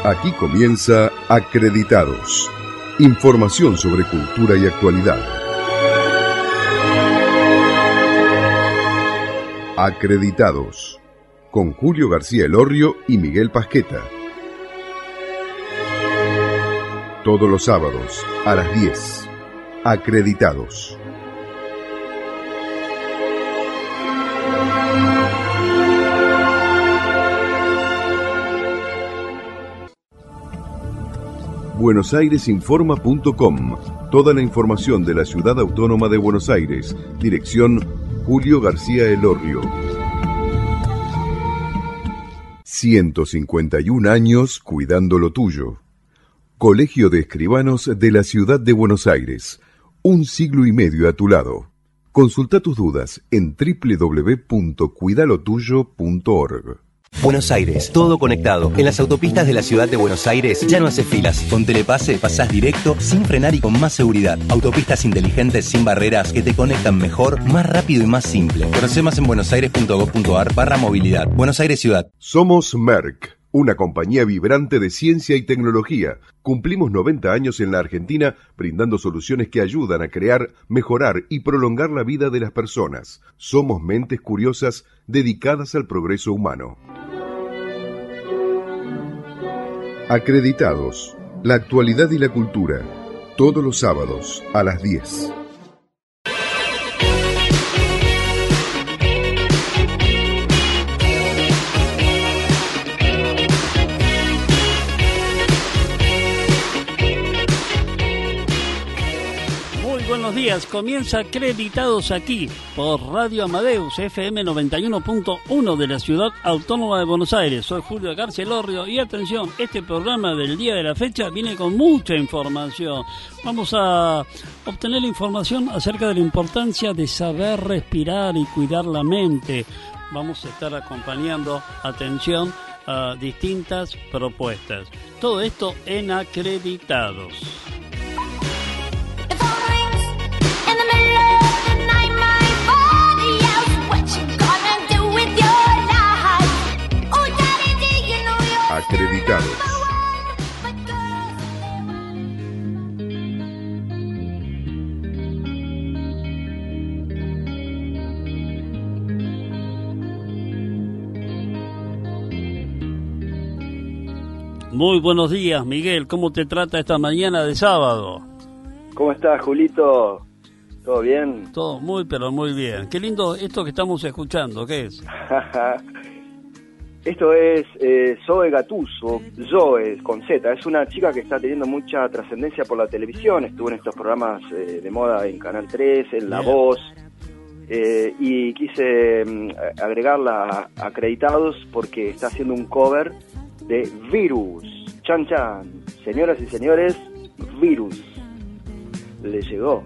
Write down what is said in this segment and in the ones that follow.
Aquí comienza Acreditados. Información sobre cultura y actualidad. Acreditados. Con Julio García Elorrio y Miguel Pasqueta. Todos los sábados a las 10. Acreditados. buenosairesinforma.com. Toda la información de la Ciudad Autónoma de Buenos Aires. Dirección Julio García Elorrio. 151 años cuidando lo tuyo. Colegio de Escribanos de la Ciudad de Buenos Aires. Un siglo y medio a tu lado. Consulta tus dudas en www.cuidalotuyo.org. Buenos Aires, todo conectado. En las autopistas de la ciudad de Buenos Aires ya no haces filas. Con Telepase pasás directo, sin frenar y con más seguridad. Autopistas inteligentes sin barreras que te conectan mejor, más rápido y más simple. Conoce más en buenosaires.gov.ar/movilidad. Buenos Aires Ciudad. Somos Merck, una compañía vibrante de ciencia y tecnología. Cumplimos 90 años en la Argentina brindando soluciones que ayudan a crear, mejorar y prolongar la vida de las personas. Somos mentes curiosas dedicadas al progreso humano. Acreditados. La actualidad y la cultura. Todos los sábados a las 10. Buenos días, comienza Acreditados aquí por Radio Amadeus FM 91.1 de la Ciudad Autónoma de Buenos Aires. Soy Julio García Elorrio y atención, este programa del día de la fecha viene con mucha información. Vamos a obtener información acerca de la importancia de saber respirar y cuidar la mente. Vamos a estar acompañando, atención, a distintas propuestas. Todo esto en Acreditados. Acreditados. Muy buenos días, Miguel. ¿Cómo te trata esta mañana de sábado? ¿Cómo estás, Julito? ¿Todo bien? Todo muy, pero muy bien. Qué lindo esto que estamos escuchando. ¿Qué es? Esto es Zoe Gattuso, Zoe con Z. Es una chica que está teniendo mucha trascendencia por la televisión. Estuvo en estos programas de moda en Canal 3, en La Voz. Y quise agregarla a Acreditados porque está haciendo un cover de Virus. Chan Chan. Señoras y señores, Virus. Le llegó.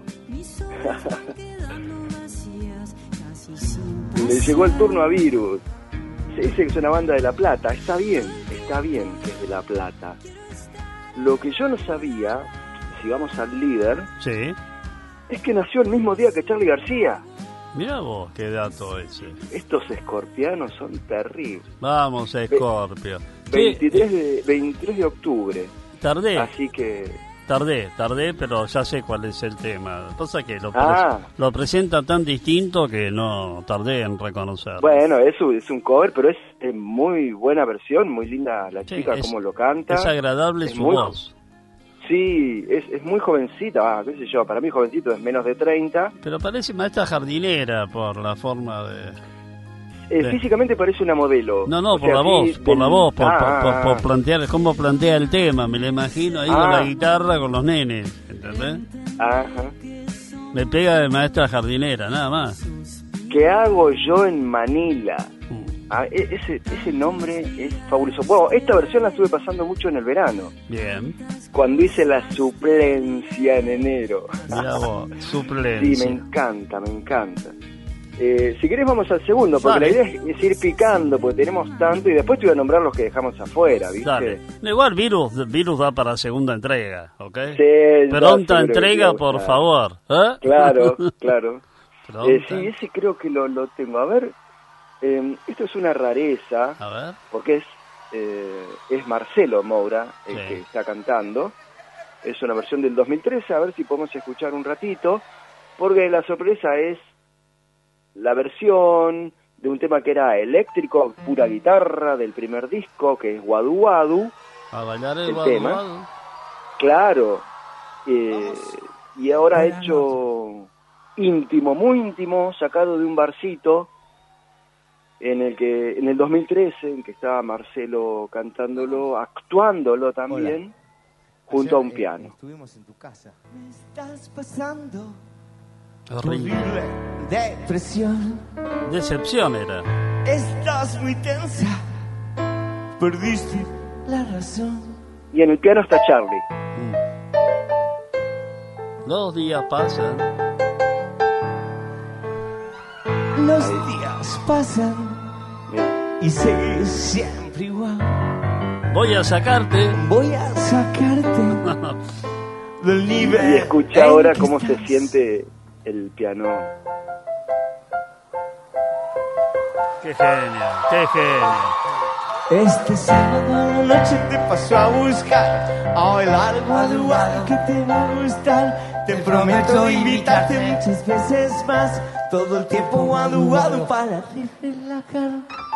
Le llegó el turno a Virus. Se dice que es una banda de La Plata. Está bien que es de La Plata. Lo que yo no sabía, si vamos al líder, sí, es que nació el mismo día que Charly García. Mirá vos, qué dato ese. Estos escorpianos son terribles. Vamos, Escorpio. 23 de octubre. Tardé. Así que... Tardé, pero ya sé cuál es el tema. Pasa que lo presenta tan distinto que no tardé en reconocerlo. Bueno, es un cover, pero es muy buena versión, muy linda la chica, cómo lo canta. Es agradable su voz. Sí, es muy jovencita, qué sé yo, para mí jovencito es menos de 30. Pero parece maestra jardinera por la forma de... Físicamente parece una modelo. No, por la voz, por plantear, cómo plantea el tema, me lo imagino ahí con la guitarra, con los nenes, ¿entendés? Ajá. Me pega de maestra jardinera, nada más. ¿Qué hago yo en Manila? Ese nombre es fabuloso. Bueno, esta versión la estuve pasando mucho en el verano. Bien. Cuando hice la suplencia en enero. Mirá vos, suplencia. Sí, me encanta. Si querés vamos al segundo, porque la idea es ir picando, porque tenemos tanto, y después te voy a nombrar los que dejamos afuera, ¿viste? Dale. Igual Virus va para segunda entrega, ¿ok? Sí, pronta entrega, por favor. Claro. Pronta. Sí, ese creo que lo tengo. A ver, esto es una rareza, a ver, porque es es Marcelo Moura el que está cantando. Es una versión del 2013, a ver si podemos escuchar un ratito, porque la sorpresa es la versión de un tema que era eléctrico, pura guitarra, del primer disco, que es Wadu Wadu. A bailar el Wadu Wadu. Claro. Y ahora hecho íntimo, muy íntimo, sacado de un barcito, en el 2013, en que estaba Marcelo cantándolo, actuándolo también, junto a un piano. Estuvimos en tu casa. Me estás pasando horrible. Depresión. Decepción era. Estás muy tensa. Perdiste la razón. Y en el piano está Charlie. 2 días pasan. Los días pasan. Y seguís siempre igual. Voy a sacarte del nivel. Y escucha ahora cómo se siente el piano. Qué genio, qué genio. Este sábado a la noche te paso a buscar a bailar Wadu Wadu que te va a gustar. Te prometo invitarte muchas veces más. Todo el tiempo Wadu Wadu para relajar.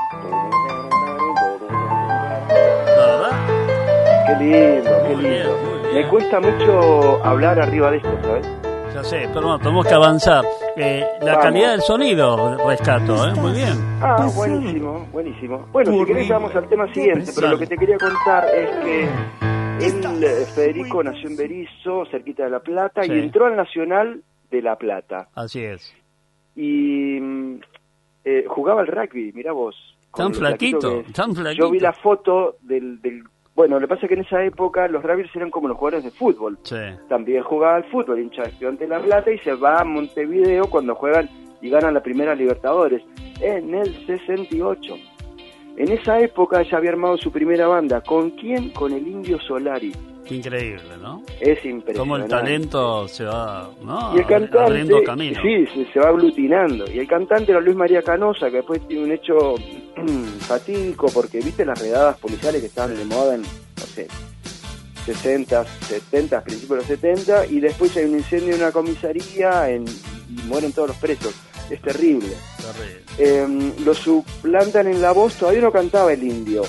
Qué lindo, qué Muy bien, lindo. muy bien. Me cuesta mucho hablar arriba de esto, ¿sabes? Ya sé, pero no, tenemos que avanzar. La calidad del sonido rescato, muy bien. Ah, buenísimo, buenísimo. Bueno, si querés vamos al tema siguiente, pero lo que te quería contar es que él, Federico, nació en Berisso, cerquita de La Plata, y entró al Nacional de La Plata. Así es. Y jugaba al rugby, mirá vos. Tan flaquito, tan flaquito. Yo vi la foto del bueno, lo que pasa es que en esa época los rugbyers eran como los jugadores de fútbol. Sí. También jugaba al fútbol, hincha de Estudiantes de La Plata, y se va a Montevideo cuando juegan y ganan la primera Libertadores, en el 68. En esa época ya había armado su primera banda. ¿Con quién? Con el Indio Solari. Qué increíble, ¿no? Es impresionante. Cómo el talento se va, ¿no? Y el cantante, abriendo camino. sí, se va aglutinando. Y el cantante era Luis María Canosa, que después tiene un hecho fatídico, porque viste las redadas policiales que estaban de moda en, no sé, 60, 70, principios de los 70, y después hay un incendio en una comisaría y mueren todos los presos. Es terrible. Lo suplantan en la voz, todavía no cantaba el Indio.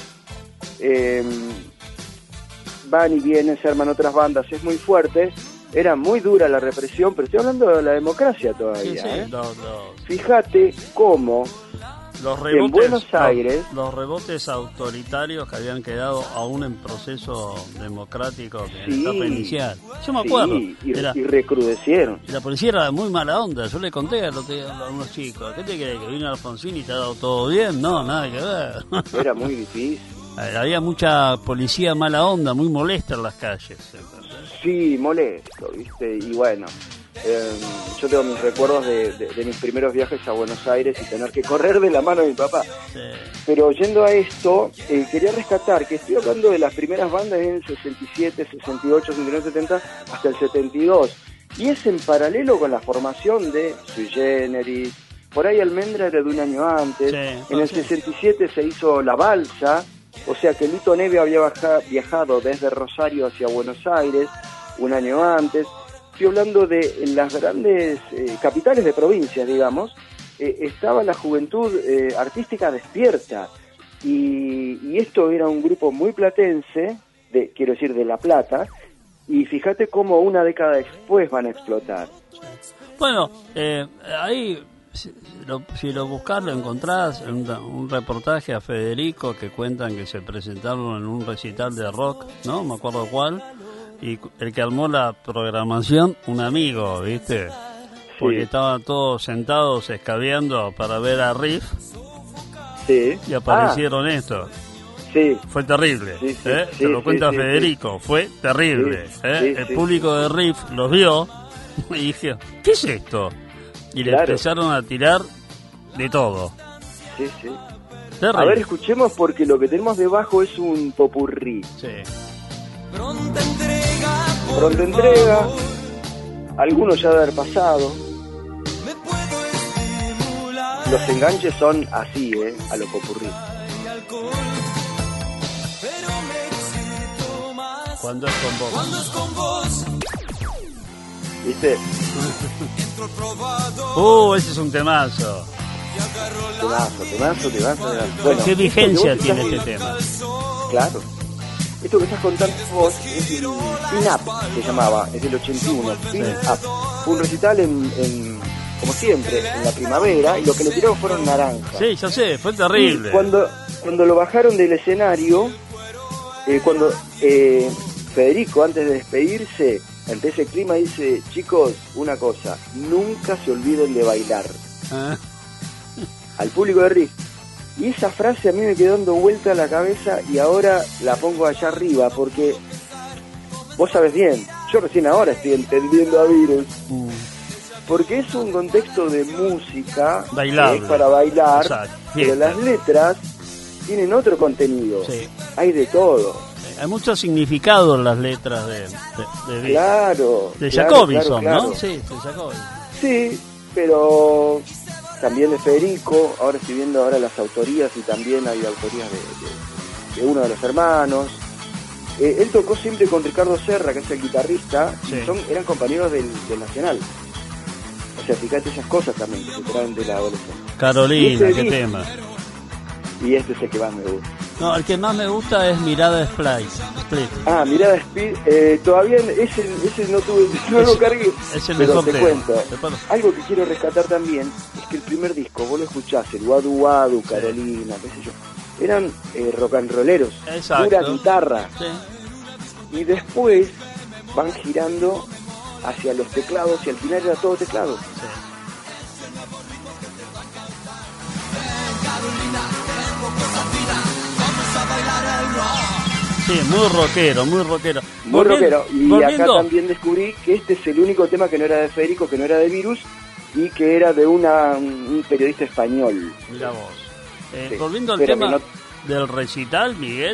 Van y vienen, se arman otras bandas, es muy fuerte. Era muy dura la represión, pero estoy hablando de la democracia todavía. Sí, Fíjate cómo los rebotes, en Buenos Aires... Los rebotes autoritarios que habían quedado aún en proceso democrático en la etapa inicial. Yo me acuerdo. Y recrudecieron. Y la policía era muy mala onda. Yo le conté a unos chicos, ¿qué te crees? ¿Que vino Alfonsín y te ha dado todo bien? No, nada que ver. Era muy difícil. Había mucha policía mala onda, muy molesta en las calles. Sí, molesto, ¿viste? Y bueno, yo tengo mis recuerdos de mis primeros viajes a Buenos Aires y tener que correr de la mano de mi papá. Sí. Pero yendo a esto, quería rescatar que estoy hablando de las primeras bandas en el 67, 68, 69, 70, hasta el 72. Y es en paralelo con la formación de Sui Generis. Por ahí Almendra era de un año antes. Sí, en el 67 se hizo La Balsa. O sea que Lito Neve había viajado desde Rosario hacia Buenos Aires un año antes. Estoy hablando de las grandes capitales de provincias, digamos. Estaba la juventud artística despierta. Y esto era un grupo muy platense, quiero decir de La Plata. Y fíjate cómo una década después van a explotar. Bueno, ahí... Si lo buscas, lo encontrás en un reportaje a Federico que cuentan que se presentaron en un recital de rock, no me acuerdo cuál, y el que armó la programación, un amigo, ¿viste? Porque estaban todos sentados escabeando para ver a Riff, y aparecieron estos. Sí. Fue terrible, se lo cuenta Federico, fue terrible. El público de Riff los vio y dije, ¿qué es esto? Y le empezaron a tirar de todo. Sí, sí. Terrible. A ver, escuchemos porque lo que tenemos debajo es un popurrí. Sí. Pronta entrega. Algunos ya de haber pasado. Los enganches son así, a lo popurrí. Cuando es con vos. Cuando es con vos. ¿Viste? Ese es un temazo. Temazo. Bueno, ¿qué vigencia tiene este tema? Claro. Esto que estás contando vos es el Pin-Up, se llamaba, es del 81. Pin-Up. Fue un recital como siempre, en la primavera, y lo que le tiraron fueron naranjas. Sí, ya sé, fue terrible. Y cuando lo bajaron del escenario, cuando Federico, antes de despedirse, ante ese clima, dice: chicos, una cosa, nunca se olviden de bailar. Al público de Riff. Y esa frase a mí me quedó dando vuelta a la cabeza y ahora la pongo allá arriba, porque vos sabés bien, yo recién ahora estoy entendiendo a Virus, porque es un contexto de música bailable, que es para bailar. Exacto. Pero las letras tienen otro contenido. Sí. Hay de todo. Hay mucho significado en las letras de claro, de claro, Jacobison, claro. ¿no? Sí, de Jacobison. Sí, pero también de Federico. Ahora estoy viendo las autorías, y también hay autorías de uno de los hermanos. Él tocó siempre con Ricardo Serra, que es el guitarrista, sí. Y eran compañeros del Nacional. O sea, fíjate esas cosas también que se traen de la adolescencia. Carolina, qué tema. Y este es el que más me gusta. No, el que más me gusta es Mirada Split. Mirada Split. Todavía ese no lo cargué. Es el pero mejor te tema. cuento. Algo que quiero rescatar también es que el primer disco, vos lo escuchás, el Wadu Wadu, Carolina, qué sé yo, eran rock and rolleros, pura guitarra. Sí. Y después van girando hacia los teclados, y al final era todo teclado. Sí. Sí, muy rockero. Muy rockero. Y acá también descubrí que este es el único tema que no era de Federico, que no era de Virus, y que era de un periodista español. Mirá vos. Sí. Volviendo al tema del recital, Miguel,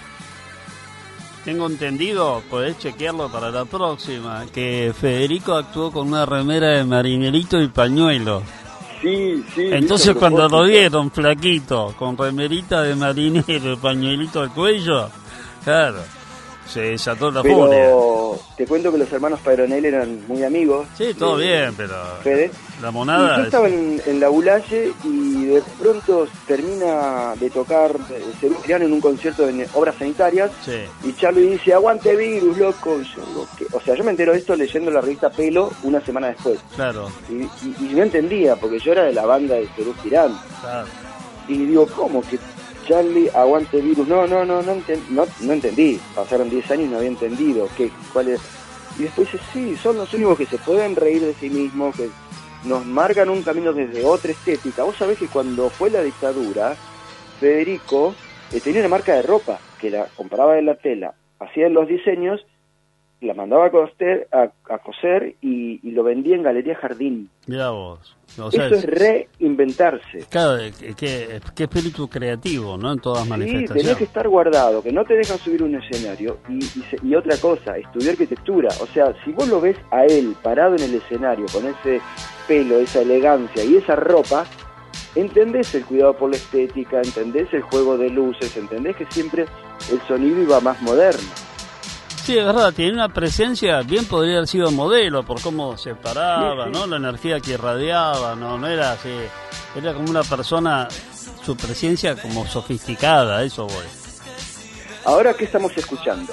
tengo entendido, podés chequearlo para la próxima, que Federico actuó con una remera de marinerito y pañuelo. Sí. Entonces cuando lo vieron flaquito, con remerita de marinero y pañuelito al cuello, claro, se desató la furia. Pero te cuento que los hermanos Peyronel eran muy amigos. Sí, todo bien, pero Fede, la monada... Y yo estaba en la Bulalle, y de pronto termina de tocar Sebastián en un concierto de Obras Sanitarias. Sí. Y Charlie dice: aguante Virus, loco. Yo me entero de esto leyendo la revista Pelo una semana después. Claro. Y no entendía, porque yo era de la banda de Perú Girán. Claro. Y digo, ¿cómo que Charlie aguante Virus? No entendí. Pasaron 10 años y no había entendido cuál es. Y después dice: sí, son los únicos que se pueden reír de sí mismos, que nos marcan un camino desde otra estética. Vos sabés que cuando fue la dictadura, Federico tenía una marca de ropa que la compraba de la tela, hacía los diseños, la mandaba a coser y lo vendía en Galería Jardín. Mirá vos. O sea, eso es reinventarse. Claro, qué espíritu creativo, ¿no? En todas manifestaciones. Sí, tenés que estar guardado, que no te dejan subir un escenario. Y otra cosa, estudiar arquitectura. O sea, si vos lo ves a él parado en el escenario con ese pelo, esa elegancia y esa ropa, entendés el cuidado por la estética, entendés el juego de luces, entendés que siempre el sonido iba más moderno. Sí, es verdad, tiene una presencia, bien podría haber sido modelo por cómo se paraba, sí. ¿No? La energía que irradiaba, no era así, era como una persona, su presencia como sofisticada, eso voy. Ahora, ¿qué estamos escuchando?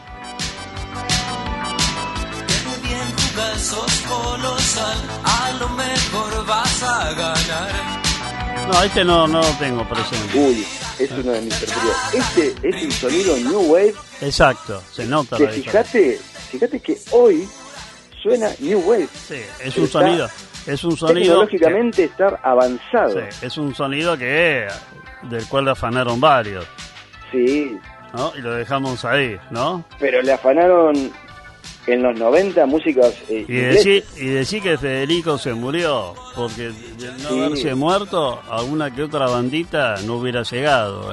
Sos colosal, a lo mejor vas a ganar. No, este no lo tengo presente. Uy, es uno de mis preferidos. Este es un sonido New Wave. Exacto, se nota que la diferencia. Fíjate que hoy suena New Wave. Sí, es un sonido tecnológicamente está avanzado. Sí, es un sonido del cual le afanaron varios. Sí. ¿No? Y lo dejamos ahí, ¿no? Pero le afanaron en los 90 músicas y decir que Federico se murió, porque de no haberse muerto, alguna que otra bandita no hubiera llegado,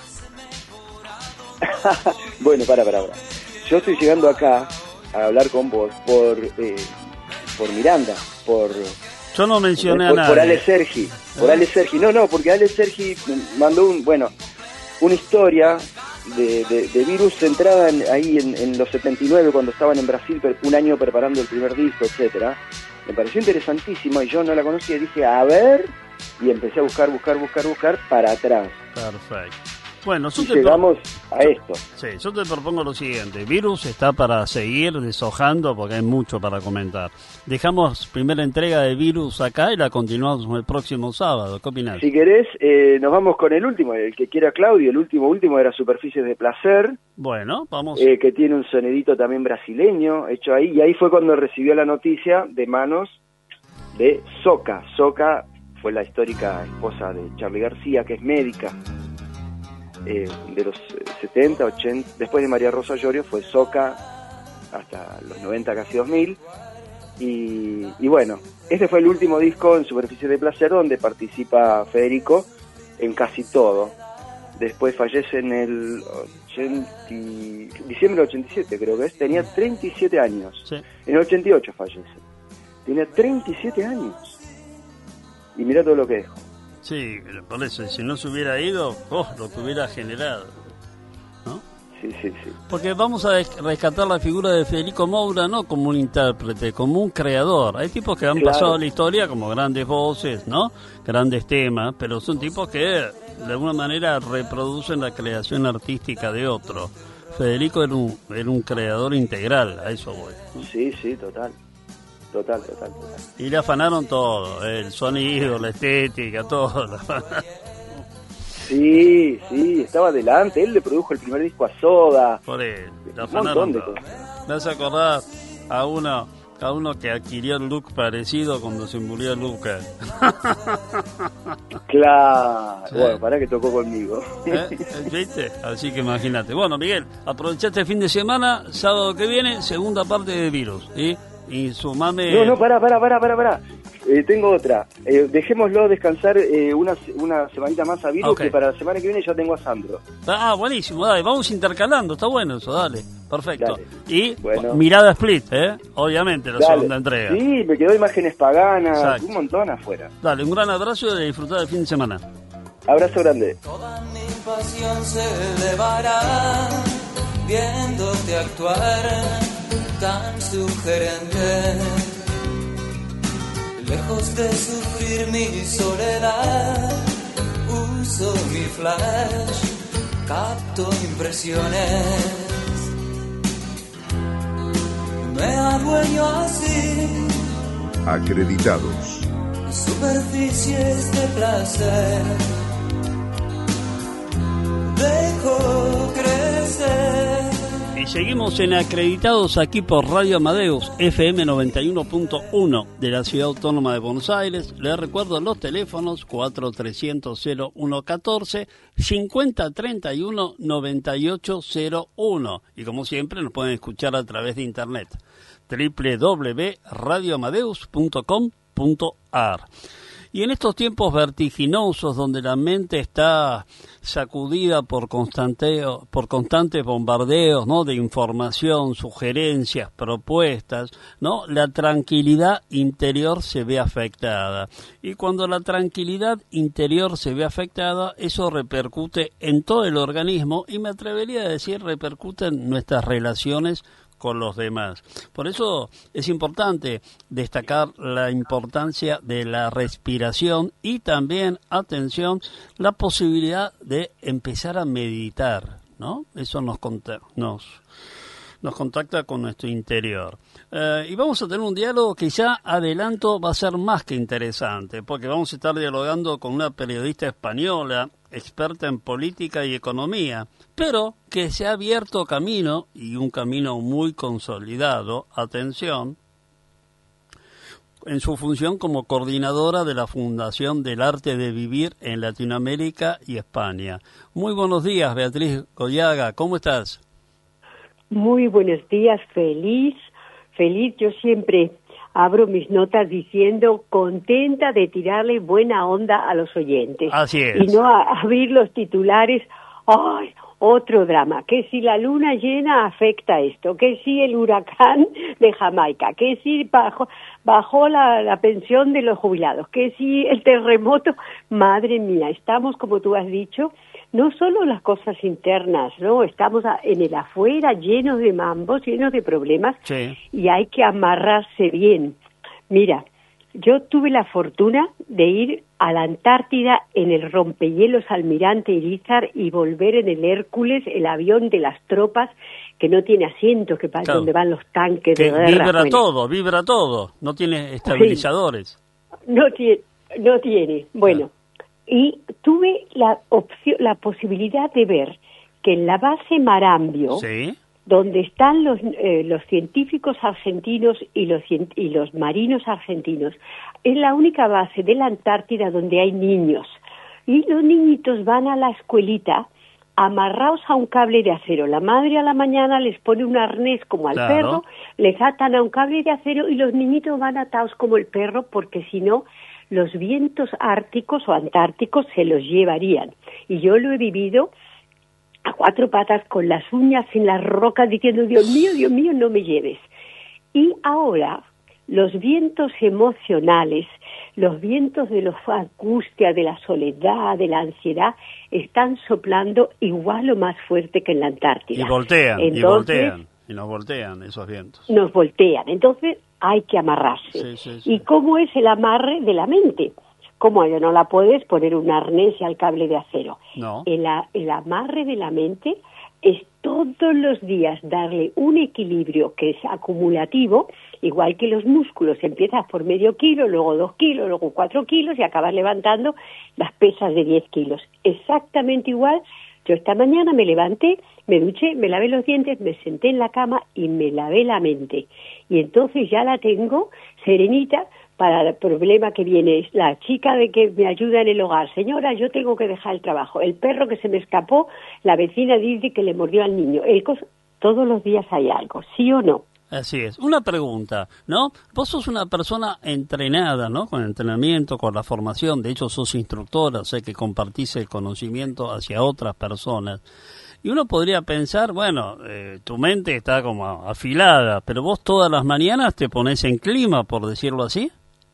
Bueno, para. Yo estoy llegando acá a hablar con vos por Miranda, Yo no mencioné a nadie. Por Ale Sergi. Por Ale Sergi. No, porque Ale Sergi mandó una historia de virus centrada ahí en los 79, cuando estaban en Brasil un año preparando el primer disco, etcétera. Me pareció interesantísima y yo no la conocía y dije, a ver, y empecé a buscar para atrás. Perfecto. Bueno, y llegamos a esto. Sí, yo te propongo lo siguiente. Virus está para seguir deshojando porque hay mucho para comentar. Dejamos primera entrega de Virus acá y la continuamos el próximo sábado. ¿Qué opinás? Si querés, nos vamos con el último, el que quiera Claudio. El último era Superficies de Placer. Bueno, vamos. Que tiene un sonidito también brasileño hecho ahí. Y ahí fue cuando recibió la noticia de manos de Soca. Soca fue la histórica esposa de Charly García, que es médica. De los 70, 80, después de María Rosa Llorio fue Soca hasta los 90, casi 2000, y bueno, este fue el último disco en Superficie de Placer donde participa Federico en casi todo. Después fallece en el diciembre del 87, creo que es, tenía 37 años, sí. En el 88 fallece, tenía 37 años, y mira todo lo que dejó. Sí, por eso, si no se hubiera ido, lo que hubiera generado, ¿no? Sí. Porque vamos a rescatar la figura de Federico Moura no como un intérprete, como un creador. Hay tipos que han pasado a la historia como grandes voces, ¿no? Grandes temas, pero son tipos que de alguna manera reproducen la creación artística de otro. Federico era un creador integral, a eso voy, ¿no? Sí, total. Y le afanaron todo, el sonido, la estética, todo. Sí, estaba adelante, él le produjo el primer disco a Soda. Por él, le un montón de todo. cosas. Me hace acordar a uno que adquirió el look parecido cuando se murió Lucas. Claro, Sí. Bueno, pará que tocó conmigo. ¿Viste? Así que imagínate. Bueno, Miguel, aprovechaste el fin de semana, sábado que viene, segunda parte de Virus, ¿sí? Y sumame... No, pará. Tengo otra. Dejémoslo descansar una semanita más a Virus, Okay. que para la semana que viene ya tengo a Sandro. Ah, buenísimo, dale, vamos intercalando, está bueno eso, dale, perfecto. Dale. Y Bueno. mirada split, obviamente, la segunda entrega. Sí, me quedó Imágenes Paganas, Exacto. un montón afuera. Dale, un gran abrazo y disfrutar del fin de semana. Abrazo grande. Toda mi pasión se elevará viéndote actuar tan sugerente. Lejos de sufrir mi soledad, uso mi flash, capto impresiones. Me adueño así, Acreditados. superficies de placer. Dejo crecer. Y seguimos en Acreditados aquí por Radio Amadeus, FM 91.1 de la Ciudad Autónoma de Buenos Aires. Les recuerdo los teléfonos 4300-0114, 5031-9801. Y como siempre nos pueden escuchar a través de internet, www.radioamadeus.com.ar. Y en estos tiempos vertiginosos donde la mente está sacudida por constantes bombardeos, ¿no?, de información, sugerencias, propuestas, ¿no?, la tranquilidad interior se ve afectada. Y cuando la tranquilidad interior se ve afectada, eso repercute en todo el organismo y me atrevería a decir repercute en nuestras relaciones con los demás. Por eso es importante destacar la importancia de la respiración y también, atención, la posibilidad de empezar a meditar, ¿no? Eso nos contacta con nuestro interior. Y vamos a tener un diálogo que ya adelanto va a ser más que interesante, porque vamos a estar dialogando con una periodista española, experta en política y economía, pero que se ha abierto camino, y un camino muy consolidado, atención, en su función como coordinadora de la Fundación del Arte de Vivir en Latinoamérica y España. Muy buenos días, Beatriz Goyaga, ¿cómo estás? Muy buenos días, feliz. Yo siempre abro mis notas diciendo contenta de tirarle buena onda a los oyentes. Así es. Y no abrir los titulares, ¡ay! Otro drama, que si la luna llena afecta esto, que si el huracán de Jamaica, que si bajó la pensión de los jubilados, que si el terremoto, madre mía, estamos, como tú has dicho, no solo las cosas internas, ¿no? Estamos en el afuera llenos de mambos, llenos de problemas, Sí. y hay que amarrarse bien. Mira, yo tuve la fortuna de ir a la Antártida en el rompehielos Almirante Irizar y volver en el Hércules, el avión de las tropas que no tiene asientos, que para Claro. donde van los tanques Que de guerra. vibra todo, no tiene estabilizadores. No tiene. Bueno, y tuve la posibilidad de ver que en la base Marambio, Sí. donde están los científicos argentinos y los marinos argentinos, es la única base de la Antártida donde hay niños. Y los niñitos van a la escuelita amarrados a un cable de acero. La madre a la mañana les pone un arnés como al Claro. perro, les atan a un cable de acero y los niñitos van atados como el perro, porque si no, los vientos árticos o antárticos se los llevarían. Y yo lo he vivido a cuatro patas, con las uñas en las rocas, diciendo, Dios mío, no me lleves. Y ahora, los vientos emocionales, los vientos de la angustia, de la soledad, de la ansiedad, están soplando igual o más fuerte que en la Antártida. Y voltean, Entonces, y nos voltean esos vientos. nos voltean. Entonces, hay que amarrarse. Sí. ¿Y cómo es el amarre de la mente? ¿Cómo no la puedes poner un arnés y al cable de acero? No. El amarre de la mente es todos los días darle un equilibrio que es acumulativo, igual que los músculos. Empiezas por medio kilo, luego 2 kilos, luego 4 kilos y acabas levantando las pesas de 10 kilos. Exactamente igual. Yo esta mañana me levanté, me duché, me lavé los dientes, me senté en la cama y me lavé la mente. Y entonces ya la tengo serenita para el problema que viene. Es la chica de que me ayuda en el hogar. Señora, yo tengo que dejar el trabajo. El perro que se me escapó, la vecina dice que le mordió al niño. Todos los días hay algo, ¿sí o no? Así es. Una pregunta, ¿no? Vos sos una persona entrenada, ¿no? Con entrenamiento, con la formación. De hecho, sos instructora, sé que compartís el conocimiento hacia otras personas. Y uno podría pensar, bueno, tu mente está como afilada, pero vos todas las mañanas te pones en clima, por decirlo así.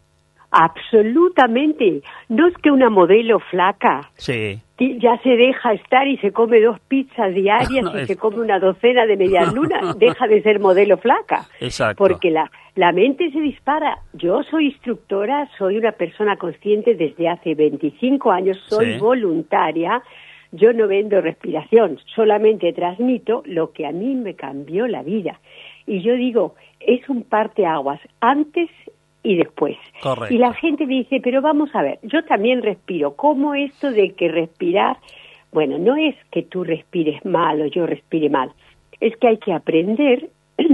Absolutamente. No es que una modelo flaca Sí. ya se deja estar y se come 2 pizzas diarias No, y se come una docena de medias lunas, deja de ser modelo flaca. Exacto. Porque la mente se dispara. Yo soy instructora, soy una persona consciente desde hace 25 años, soy Sí. voluntaria, yo no vendo respiración, solamente transmito lo que a mí me cambió la vida. Y yo digo, es un parteaguas antes y después. Correcto. Y la gente dice, pero vamos a ver, yo también respiro. ¿Cómo esto de que respirar? Bueno, no es que tú respires mal o yo respire mal. Es que hay que aprender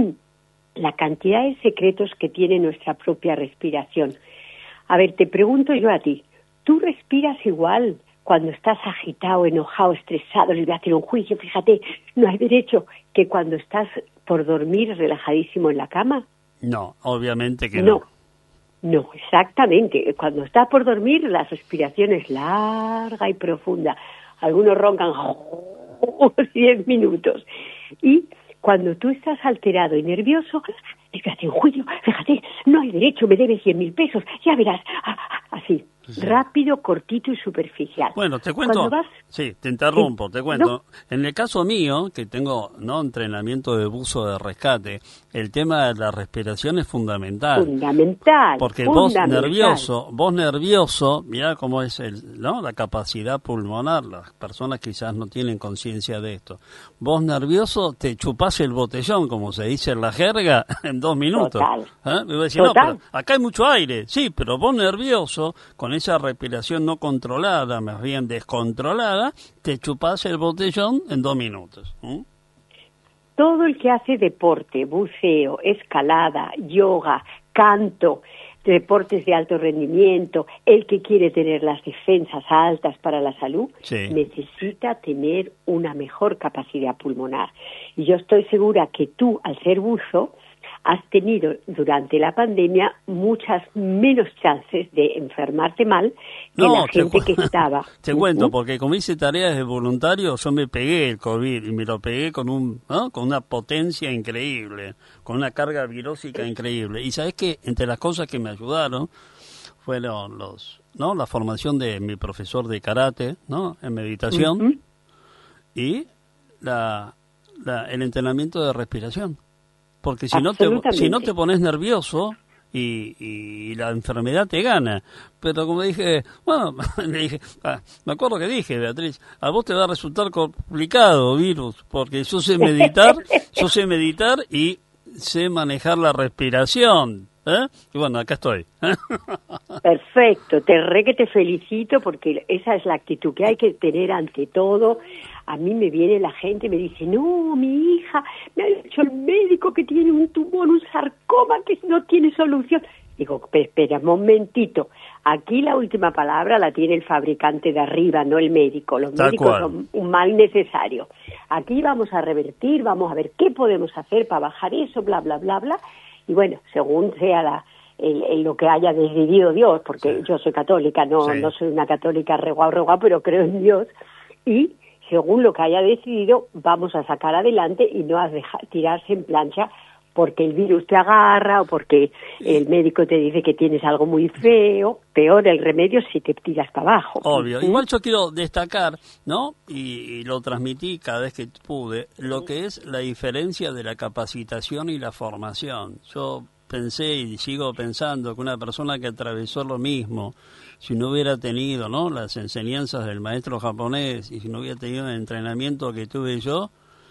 la cantidad de secretos que tiene nuestra propia respiración. A ver, te pregunto yo a ti, ¿tú respiras igual cuando estás agitado, enojado, estresado, le voy a hacer un juicio, fíjate, no hay derecho, que cuando estás por dormir relajadísimo en la cama? No, obviamente que no. No, exactamente. Cuando estás por dormir, la respiración es larga y profunda. Algunos roncan 10 minutos. Y cuando tú estás alterado y nervioso, fíjate, un juicio, fíjate, no hay derecho, me debes 100.000 pesos, ya verás. Así, Sí. rápido, cortito y superficial. Bueno, te cuento, Cuando vas- sí, te interrumpo, Sí. te cuento. No. En el caso mío, que tengo entrenamiento de buzo de rescate, el tema de la respiración es fundamental. Fundamental. Porque fundamental. vos nervioso, mirá cómo es la capacidad pulmonar, las personas quizás no tienen conciencia de esto. Vos nervioso te chupás el botellón, como se dice en la jerga, en 2 minutos. Total. Me voy a decir, no, Total. pero acá hay mucho aire, sí, pero vos nervioso, con esa respiración no controlada, más bien descontrolada, te chupás el botellón en 2 minutos. Todo el que hace deporte, buceo, escalada, yoga, canto, deportes de alto rendimiento, el que quiere tener las defensas altas para la salud, Sí. necesita tener una mejor capacidad pulmonar. Y yo estoy segura que tú, al ser buzo, has tenido durante la pandemia muchas menos chances de enfermarte mal que la gente que estaba. Te cuento, porque como hice tareas de voluntario, yo me pegué el COVID y me lo pegué con con una potencia increíble, con una carga virósica increíble. Y sabes que entre las cosas que me ayudaron fueron la formación de mi profesor de karate, en meditación. y el entrenamiento de respiración. Porque si no te pones nervioso y la enfermedad te gana. Pero como dije, bueno, me acuerdo que dije, Beatriz, a vos te va a resultar complicado, virus, porque yo sé meditar y sé manejar la respiración. Y bueno, acá estoy. Perfecto, te felicito porque esa es la actitud que hay que tener ante todo. A mí me viene la gente y me dice, no, mi hija, me ha dicho el médico que tiene un tumor, un sarcoma que no tiene solución. Digo, espera un momentito, aquí la última palabra la tiene el fabricante de arriba, no el médico. Los médicos son un mal necesario. Aquí vamos a revertir, vamos a ver qué podemos hacer para bajar eso, bla, bla, bla, bla. Y bueno, según sea lo que haya decidido Dios, porque yo soy católica, no soy una católica regua, pero creo en Dios, y según lo que haya decidido, vamos a sacar adelante y no a tirarse en plancha porque el virus te agarra o porque el médico te dice que tienes algo muy feo. Peor el remedio si te tiras para abajo. Obvio. Igual yo quiero destacar, ¿no? Y lo transmití cada vez que pude, lo que es la diferencia de la capacitación y la formación. Yo pensé y sigo pensando que una persona que atravesó lo mismo, si no hubiera tenido, ¿no?, las enseñanzas del maestro japonés y si no hubiera tenido el entrenamiento que tuve yo,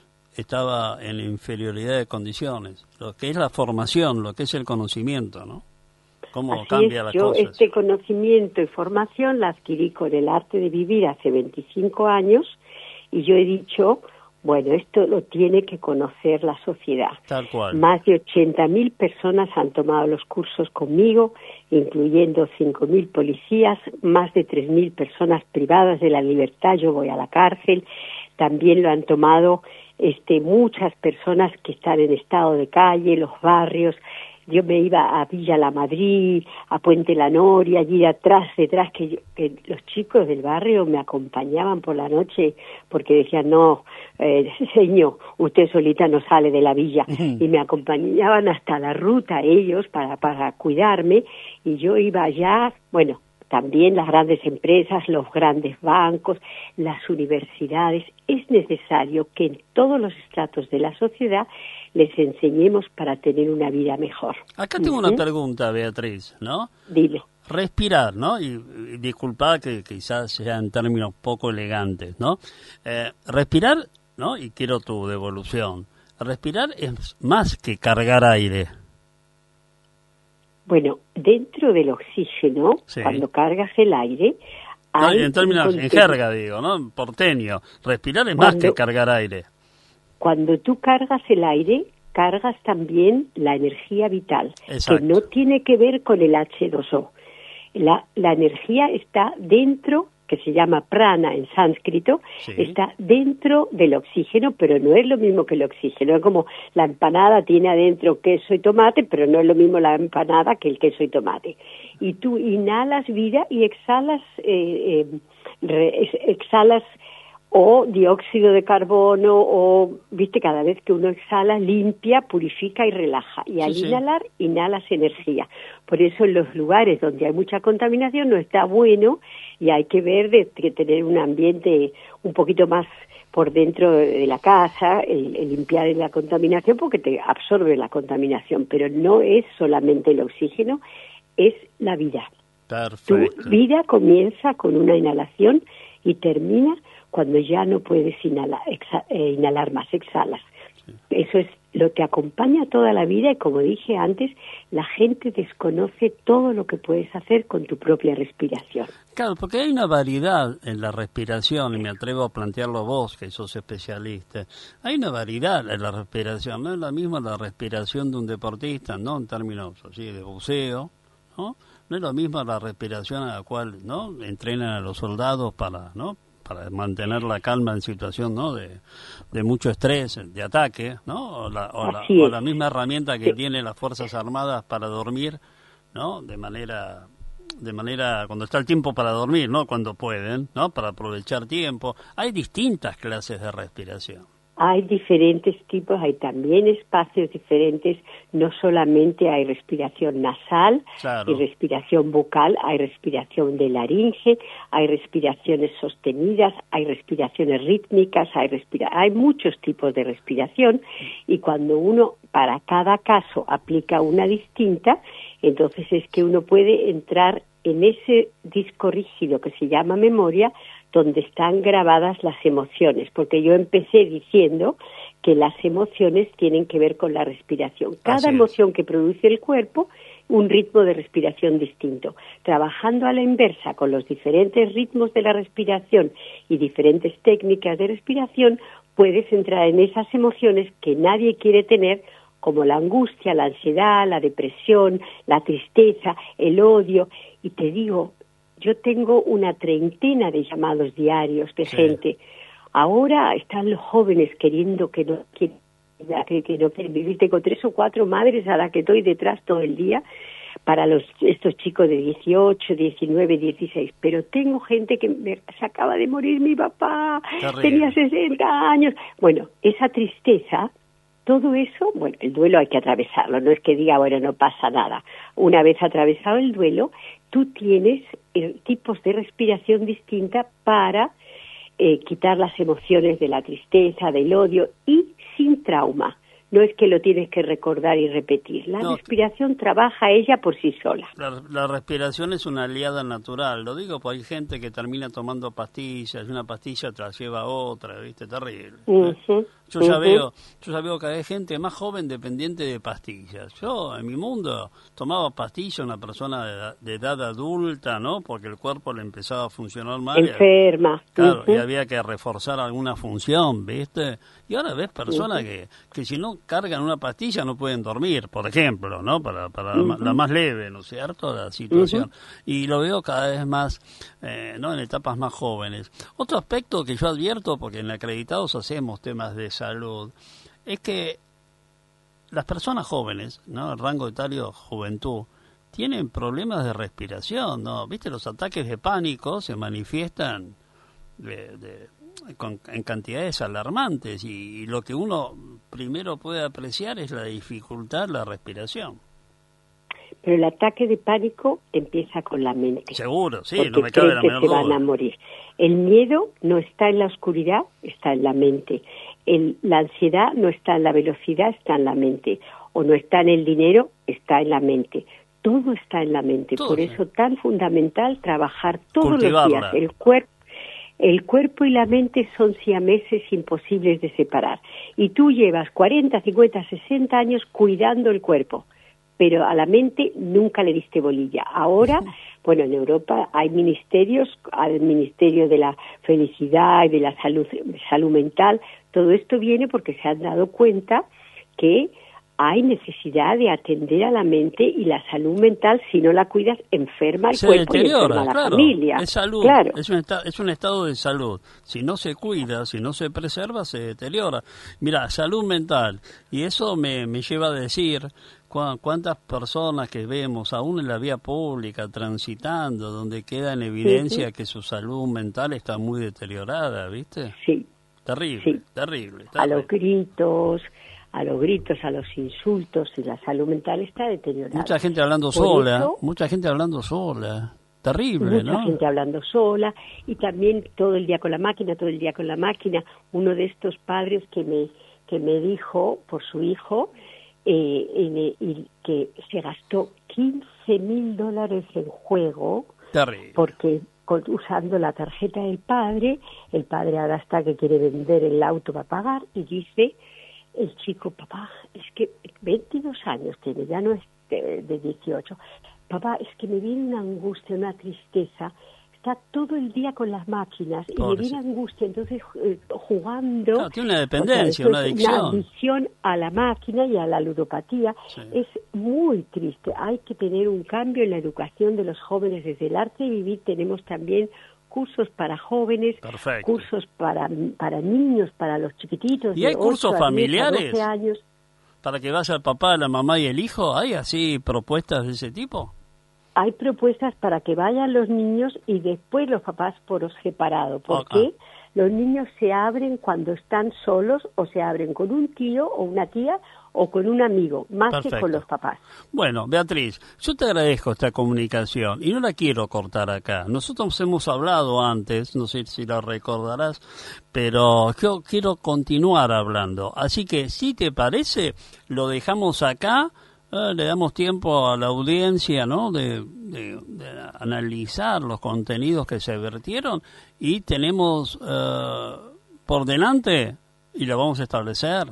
estaba en inferioridad de condiciones. Lo que es la formación, lo que es el conocimiento, ¿no? Cómo Así cambia es, las yo cosas. Este conocimiento y formación la adquirí con el arte de vivir hace 25 años y yo he dicho, bueno, esto lo tiene que conocer la sociedad. Tal cual. Más de 80.000 personas han tomado los cursos conmigo, incluyendo 5.000 policías, más de 3.000 personas privadas de la libertad, yo voy a la cárcel. También lo han tomado muchas personas que están en estado de calle, los barrios. Yo me iba a Villa La Madrid, a Puente La Noria, allí detrás, que los chicos del barrio me acompañaban por la noche porque decían, no, señor, usted solita no sale de la villa. Y me acompañaban hasta la ruta ellos para cuidarme y yo iba allá, bueno, también las grandes empresas, los grandes bancos, las universidades. Es necesario que en todos los estratos de la sociedad les enseñemos para tener una vida mejor. Acá tengo una pregunta, Beatriz, ¿no? Dile. Respirar, ¿no? Y disculpa que quizás sean términos poco elegantes, ¿no? Respirar, ¿no? Y quiero tu devolución. Respirar es más que cargar aire. Bueno, dentro del oxígeno, cuando cargas el aire... No, en términos, en jerga digo, ¿no? Porteño. Respirar es más que cargar aire. Cuando tú cargas el aire, cargas también la energía vital, que no tiene que ver con el H2O. La energía está dentro, que se llama prana en sánscrito, está dentro del oxígeno, pero no es lo mismo que el oxígeno. Es como la empanada tiene adentro queso y tomate, pero no es lo mismo la empanada que el queso y tomate. Y tú inhalas vida y exhalas o dióxido de carbono, o, viste, cada vez que uno exhala, limpia, purifica y relaja. Y al inhalar, inhalas energía. Por eso en los lugares donde hay mucha contaminación no está bueno y hay que ver de tener un ambiente un poquito más por dentro de la casa, el limpiar la contaminación, porque te absorbe la contaminación. Pero no es solamente el oxígeno, es la vida. Perfecto. Tu vida comienza con una inhalación y termina cuando ya no puedes inhalar más, exhalas. Sí. Eso es lo que acompaña toda la vida y, como dije antes, la gente desconoce todo lo que puedes hacer con tu propia respiración. Claro, porque hay una variedad en la respiración, y me atrevo a plantearlo vos, que sos especialista. Hay una variedad en la respiración, no es la misma la respiración de un deportista, ¿no?, en términos así de buceo, ¿no? No es lo mismo la respiración a la cual, ¿no?, entrenan a los soldados para mantener la calma en situación, ¿no?, de mucho estrés, de ataque, ¿no? O la misma herramienta que tienen las Fuerzas Armadas para dormir, ¿no?, de manera cuando está el tiempo para dormir, ¿no?, cuando pueden, ¿no?, para aprovechar tiempo. Hay distintas clases de respiración. Hay diferentes tipos, hay también espacios diferentes, no solamente hay respiración nasal y respiración bucal, hay respiración de laringe, hay respiraciones sostenidas, hay respiraciones rítmicas, hay muchos tipos de respiración, y cuando uno para cada caso aplica una distinta, entonces es que uno puede entrar en ese disco rígido que se llama memoria, donde están grabadas las emociones, porque yo empecé diciendo que las emociones tienen que ver con la respiración. Cada emoción que produce el cuerpo, un ritmo de respiración distinto. Trabajando a la inversa con los diferentes ritmos de la respiración y diferentes técnicas de respiración, puedes entrar en esas emociones que nadie quiere tener, como la angustia, la ansiedad, la depresión, la tristeza, el odio. Y te digo, yo tengo una treintena de llamados diarios de gente. Ahora están los jóvenes queriendo que no quieren vivir. Tengo 3 o 4 madres a las que estoy detrás todo el día para estos chicos de 18, 19, 16. Pero tengo gente que se acaba de morir mi papá, tenía 60 años. Bueno, esa tristeza, todo eso, bueno, el duelo hay que atravesarlo, no es que diga, bueno, no pasa nada. Una vez atravesado el duelo, tú tienes tipos de respiración distinta para quitar las emociones de la tristeza, del odio, y sin trauma. No es que lo tienes que recordar y repetir. La respiración trabaja ella por sí sola. La respiración es una aliada natural. Lo digo porque hay gente que termina tomando pastillas, y una pastilla tras lleva otra, ¿viste? Terrible. Yo ya veo que hay gente más joven dependiente de pastillas. Yo, en mi mundo, tomaba pastillas una persona de edad adulta, ¿no? Porque el cuerpo le empezaba a funcionar mal. Enferma. Claro, y había que reforzar alguna función, ¿viste? Y ahora ves personas que si no cargan una pastilla no pueden dormir, por ejemplo, ¿no? Para la más leve, ¿no es cierto? La situación. Y lo veo cada vez más, ¿no? En etapas más jóvenes. Otro aspecto que yo advierto, porque en Acreditados hacemos temas de salud, es que las personas jóvenes, ¿no? El rango etario juventud, tienen problemas de respiración, ¿no? ¿Viste? Los ataques de pánico se manifiestan en cantidades alarmantes, y lo que uno primero puede apreciar es la dificultad de la respiración. Pero el ataque de pánico empieza con la mente. Seguro, sí, no me cabe la menor duda. Se van a morir. El miedo no está en la oscuridad, está en la mente. La ansiedad no está en la velocidad, está en la mente. O no está en el dinero, está en la mente. Todo está en la mente. Por eso tan fundamental trabajar todos los días. El cuerpo y la mente son siameses imposibles de separar. Y tú llevas 40, 50, 60 años cuidando el cuerpo, pero a la mente nunca le diste bolilla. Ahora, bueno, en Europa hay ministerios, al Ministerio de la Felicidad y de la salud mental. Todo esto viene porque se han dado cuenta que hay necesidad de atender a la mente y la salud mental. Si no la cuidas, enferma el cuerpo y enferma la familia. Es salud, es un estado de salud. Si no se cuida, si no se preserva, se deteriora. Mira, salud mental, y eso me lleva a decir cuántas personas que vemos aún en la vía pública transitando, donde queda en evidencia que su salud mental está muy deteriorada, ¿viste? Sí. Terrible, terrible. A los gritos, a los insultos, y la salud mental está deteriorada. Mucha gente hablando sola, terrible, ¿no? Mucha gente hablando sola, y también todo el día con la máquina. Uno de estos padres que me dijo por su hijo, y que se gastó $15,000 en juego. Terrible. Porque usando la tarjeta del padre, el padre ahora está que quiere vender el auto para pagar, y dice el chico: papá, es que 22 años tiene, ya no es de 18. Papá, es que me viene una angustia, una tristeza. Está todo el día con las máquinas y me viene angustia, entonces jugando. Claro, tiene una dependencia, una adicción. Una adicción a la máquina y a la ludopatía. Sí. Es muy triste. Hay que tener un cambio en la educación de los jóvenes. Desde el Arte de Vivir tenemos también cursos para jóvenes, cursos para niños, para los chiquititos. ¿Y hay cursos familiares? 12 años. ¿Para que vaya el papá, la mamá y el hijo? ¿Hay así propuestas de ese tipo? Hay propuestas para que vayan los niños y después los papás por separado, porque Los niños se abren cuando están solos o se abren con un tío o una tía o con un amigo, más Perfecto. que con los papás. Bueno, Beatriz, yo te agradezco esta comunicación y no la quiero cortar acá. Nosotros hemos hablado antes, no sé si la recordarás, pero yo quiero continuar hablando. Así que, si te parece, lo dejamos acá, le damos tiempo a la audiencia, ¿no?, de analizar los contenidos que se vertieron y tenemos por delante, y lo vamos a establecer,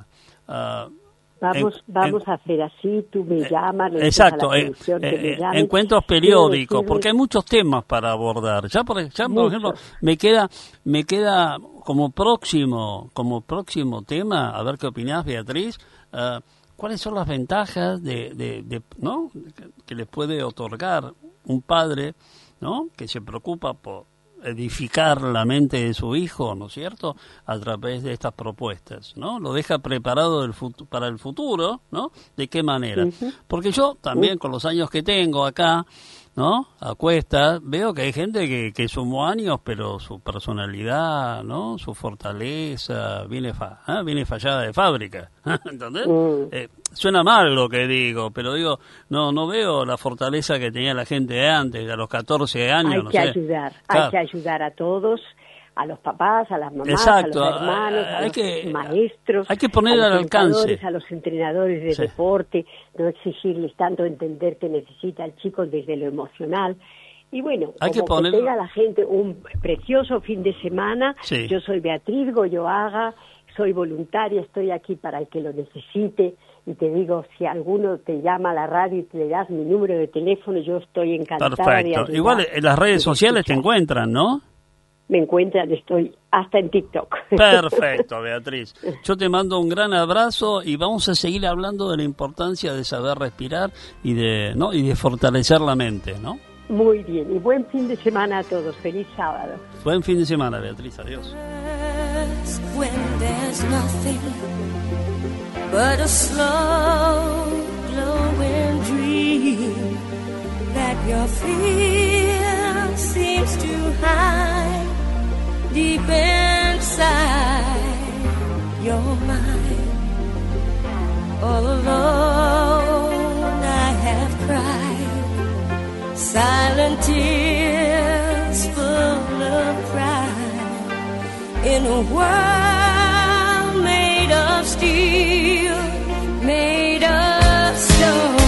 Vamos a hacer así, tú me llamas, le dices exacto, a la producción que me llamen. encuentros periódicos, porque hay muchos temas para abordar. Ya por ejemplo, me queda como próximo tema, a ver qué opinás, Beatriz, ¿cuáles son las ventajas ¿no?, que les puede otorgar un padre, ¿no?, que se preocupa por edificar la mente de su hijo, ¿no es cierto?, a través de estas propuestas, ¿no? Lo deja preparado para el futuro, ¿no? ¿De qué manera? Porque yo también, con los años que tengo acá, ¿no?, a cuestas, veo que hay gente que sumó años, pero su personalidad, ¿no?, su fortaleza viene fallada de fábrica, ¿entendés? Suena mal lo que digo, pero digo, no veo la fortaleza que tenía la gente de antes, a los 14 años, hay que ayudar a todos, a los papás, a las mamás, exacto, a los hermanos, a los maestros, hay que poner al alcance, a los entrenadores de deporte, no exigirles tanto, entender que necesita el chico desde lo emocional. Y bueno, hay como que tenga la gente un precioso fin de semana. Yo soy Beatriz Goyoaga, soy voluntaria, estoy aquí para el que lo necesite. Y te digo, si alguno te llama a la radio y te le das mi número de teléfono, yo estoy encantada. Perfecto. Igual en las redes sociales te encuentran, ¿no? Me encuentran, estoy hasta en TikTok. Perfecto, Beatriz. Yo te mando un gran abrazo y vamos a seguir hablando de la importancia de saber respirar y de fortalecer la mente, ¿no? Muy bien, y buen fin de semana a todos. Feliz sábado. Buen fin de semana, Beatriz. Adiós. But a slow glowing dream that your fear seems to hide deep inside your mind. All alone I have cried silent tears full of pride in a world made of steel, made of stone.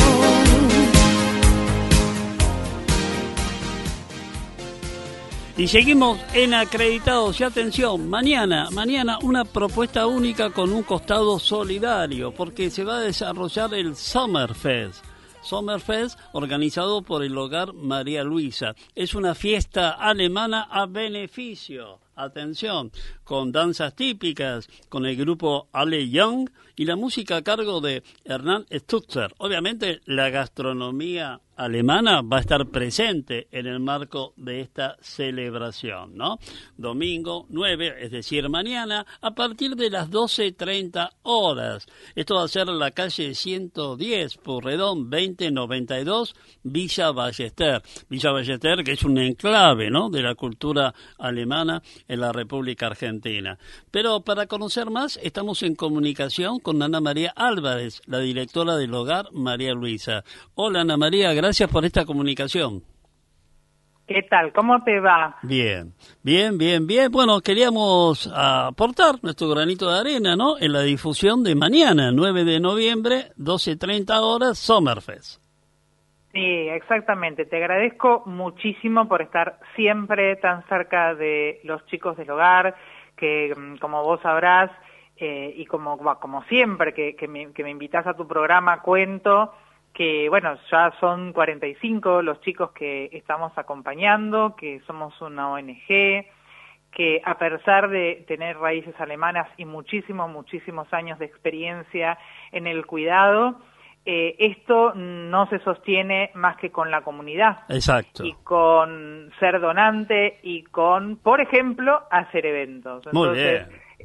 Y seguimos en Acreditados. Y atención, mañana una propuesta única con un costado solidario, porque se va a desarrollar el Sommerfest. Sommerfest, organizado por el Hogar María Luisa. Es una fiesta alemana a beneficio. Atención, con danzas típicas, con el grupo Ale Young y la música a cargo de Hernán Stutzer. Obviamente la gastronomía alemana va a estar presente en el marco de esta celebración, ¿no? Domingo 9, es decir, mañana, a partir de las 12:30 horas. Esto va a ser en la calle 110, Purredón 2092, Villa Ballester. Villa Ballester, que es un enclave, ¿no?, de la cultura alemana en la República Argentina. Pero para conocer más, estamos en comunicación con Ana María Álvarez, la directora del Hogar María Luisa. Hola, Ana María, gracias por esta comunicación. ¿Qué tal? ¿Cómo te va? Bien. Bueno, queríamos aportar nuestro granito de arena, ¿no?, en la difusión de mañana, 9 de noviembre, 12:30 horas, Sommerfest. Sí, exactamente. Te agradezco muchísimo por estar siempre tan cerca de los chicos del hogar, que como vos sabrás, y como siempre que me invitas a tu programa, cuento que, bueno, ya son 45 los chicos que estamos acompañando, que somos una ONG, que a pesar de tener raíces alemanas y muchísimos años de experiencia en el cuidado, esto no se sostiene más que con la comunidad. Exacto. Y con ser donante y con, por ejemplo, hacer eventos. Muy Entonces, bien.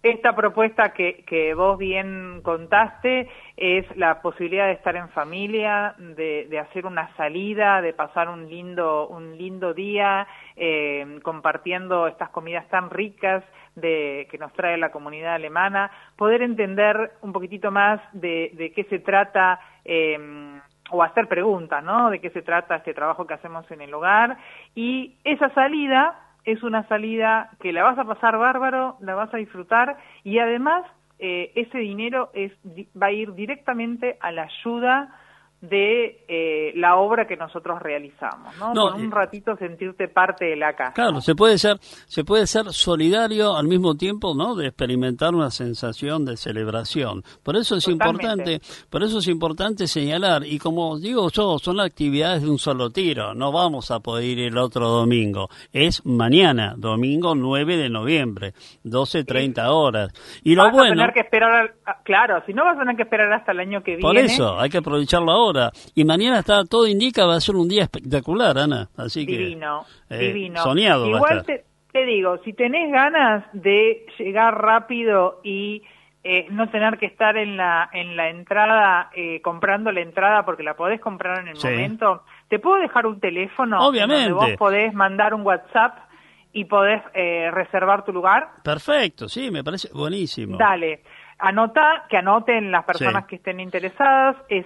esta propuesta que vos bien contaste es la posibilidad de estar en familia, de hacer una salida, de pasar un lindo día compartiendo estas comidas tan ricas que nos trae la comunidad alemana, poder entender un poquitito más de qué se trata, o hacer preguntas, ¿no? De qué se trata este trabajo que hacemos en el hogar, y esa salida es una salida que la vas a pasar bárbaro, la vas a disfrutar, y además ese dinero va a ir directamente a la ayuda de la obra que nosotros realizamos, ¿no? Con un ratito sentirte parte de la casa. Claro, se puede ser solidario al mismo tiempo, ¿no? De experimentar una sensación de celebración. Por eso es importante señalar, y como digo yo, son actividades de un solo tiro, no vamos a poder ir el otro domingo, es mañana, domingo 9 de noviembre, 12:30 horas. Y lo bueno, tener que esperar, claro, si no vas a tener que esperar hasta el año que viene. Por eso, hay que aprovecharlo ahora. Y mañana todo indica va a ser un día espectacular, Ana. Así que divino. Soñado. Igual te digo, si tenés ganas de llegar rápido y no tener que estar en la entrada comprando la entrada, porque la podés comprar en el momento, te puedo dejar un teléfono. Obviamente. Donde vos podés mandar un WhatsApp y podés reservar tu lugar. Perfecto, sí, me parece buenísimo. Dale. Que anoten las personas que estén interesadas, es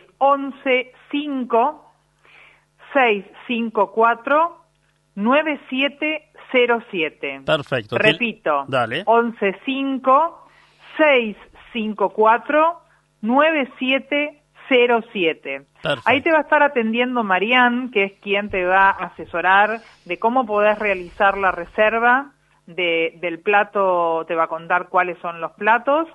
11-5-654-9707. Perfecto. Repito, dale. 11-5-654-9707. Ahí te va a estar atendiendo Marianne, que es quien te va a asesorar de cómo podés realizar la reserva del plato, te va a contar cuáles son los platos.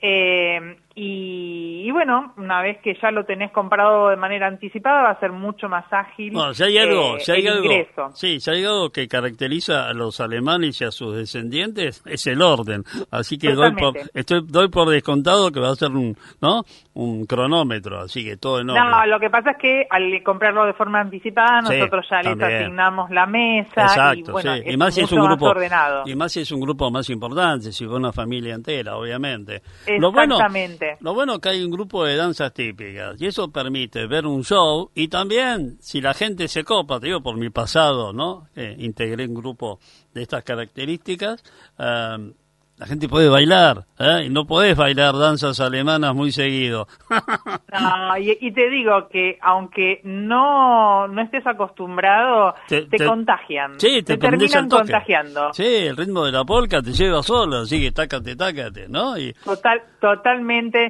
Y bueno, una vez que ya lo tenés comprado de manera anticipada va a ser mucho más ágil. No, si hay algo ingreso. Sí, si hay algo que caracteriza a los alemanes y a sus descendientes es el orden. Así que doy por descontado que va a ser un cronómetro, así que todo en orden. No, lo que pasa es que al comprarlo de forma anticipada nosotros ya les asignamos la mesa. Exacto, y bueno, y más si es un grupo más ordenado. Y más si es un grupo más importante, si fue una familia entera, obviamente. Exactamente. Lo bueno es que hay un grupo de danzas típicas y eso permite ver un show, y también si la gente se copa, te digo por mi pasado, ¿no? Integré un grupo de estas características, la gente puede bailar, y no podés bailar danzas alemanas muy seguido. No, y te digo que aunque no estés acostumbrado, te contagian. Sí, te terminan contagiando. Sí, el ritmo de la polka te lleva solo, así que tácate, ¿no? Totalmente.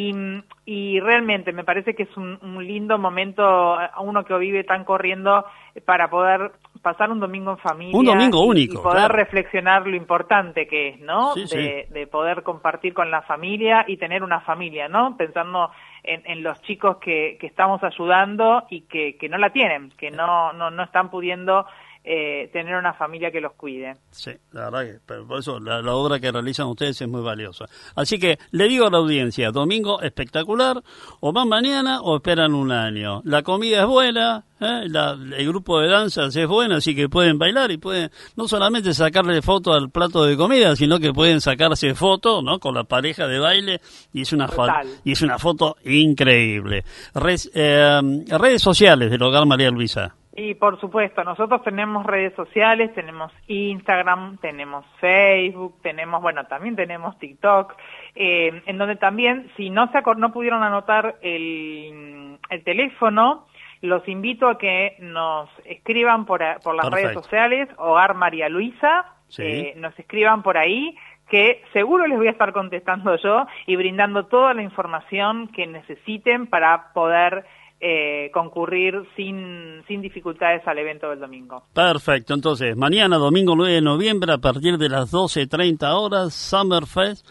Y realmente me parece que es un lindo momento, uno que vive tan corriendo, para poder pasar un domingo en familia. Un domingo único. Y poder reflexionar lo importante que es, ¿no? Sí, de poder compartir con la familia y tener una familia, ¿no? Pensando en los chicos que estamos ayudando y que no la tienen, que no están pudiendo tener una familia que los cuide. Sí, la verdad que por eso la obra que realizan ustedes es muy valiosa. Así que le digo a la audiencia, domingo espectacular, o van mañana o esperan un año. La comida es buena, el grupo de danzas es bueno, así que pueden bailar y pueden no solamente sacarle foto al plato de comida, sino que pueden sacarse foto, ¿no? Con la pareja de baile, y es una foto increíble. Redes sociales del Hogar María Luisa. Y por supuesto, nosotros tenemos redes sociales, tenemos Instagram, tenemos Facebook, también tenemos TikTok, en donde también, si no pudieron anotar el teléfono, los invito a que nos escriban por las redes sociales, Hogar María Luisa, nos escriban por ahí, que seguro les voy a estar contestando yo y brindando toda la información que necesiten para poder concurrir sin dificultades al evento del domingo. Perfecto, entonces mañana domingo 9 de noviembre a partir de las 12:30 horas Sommerfest,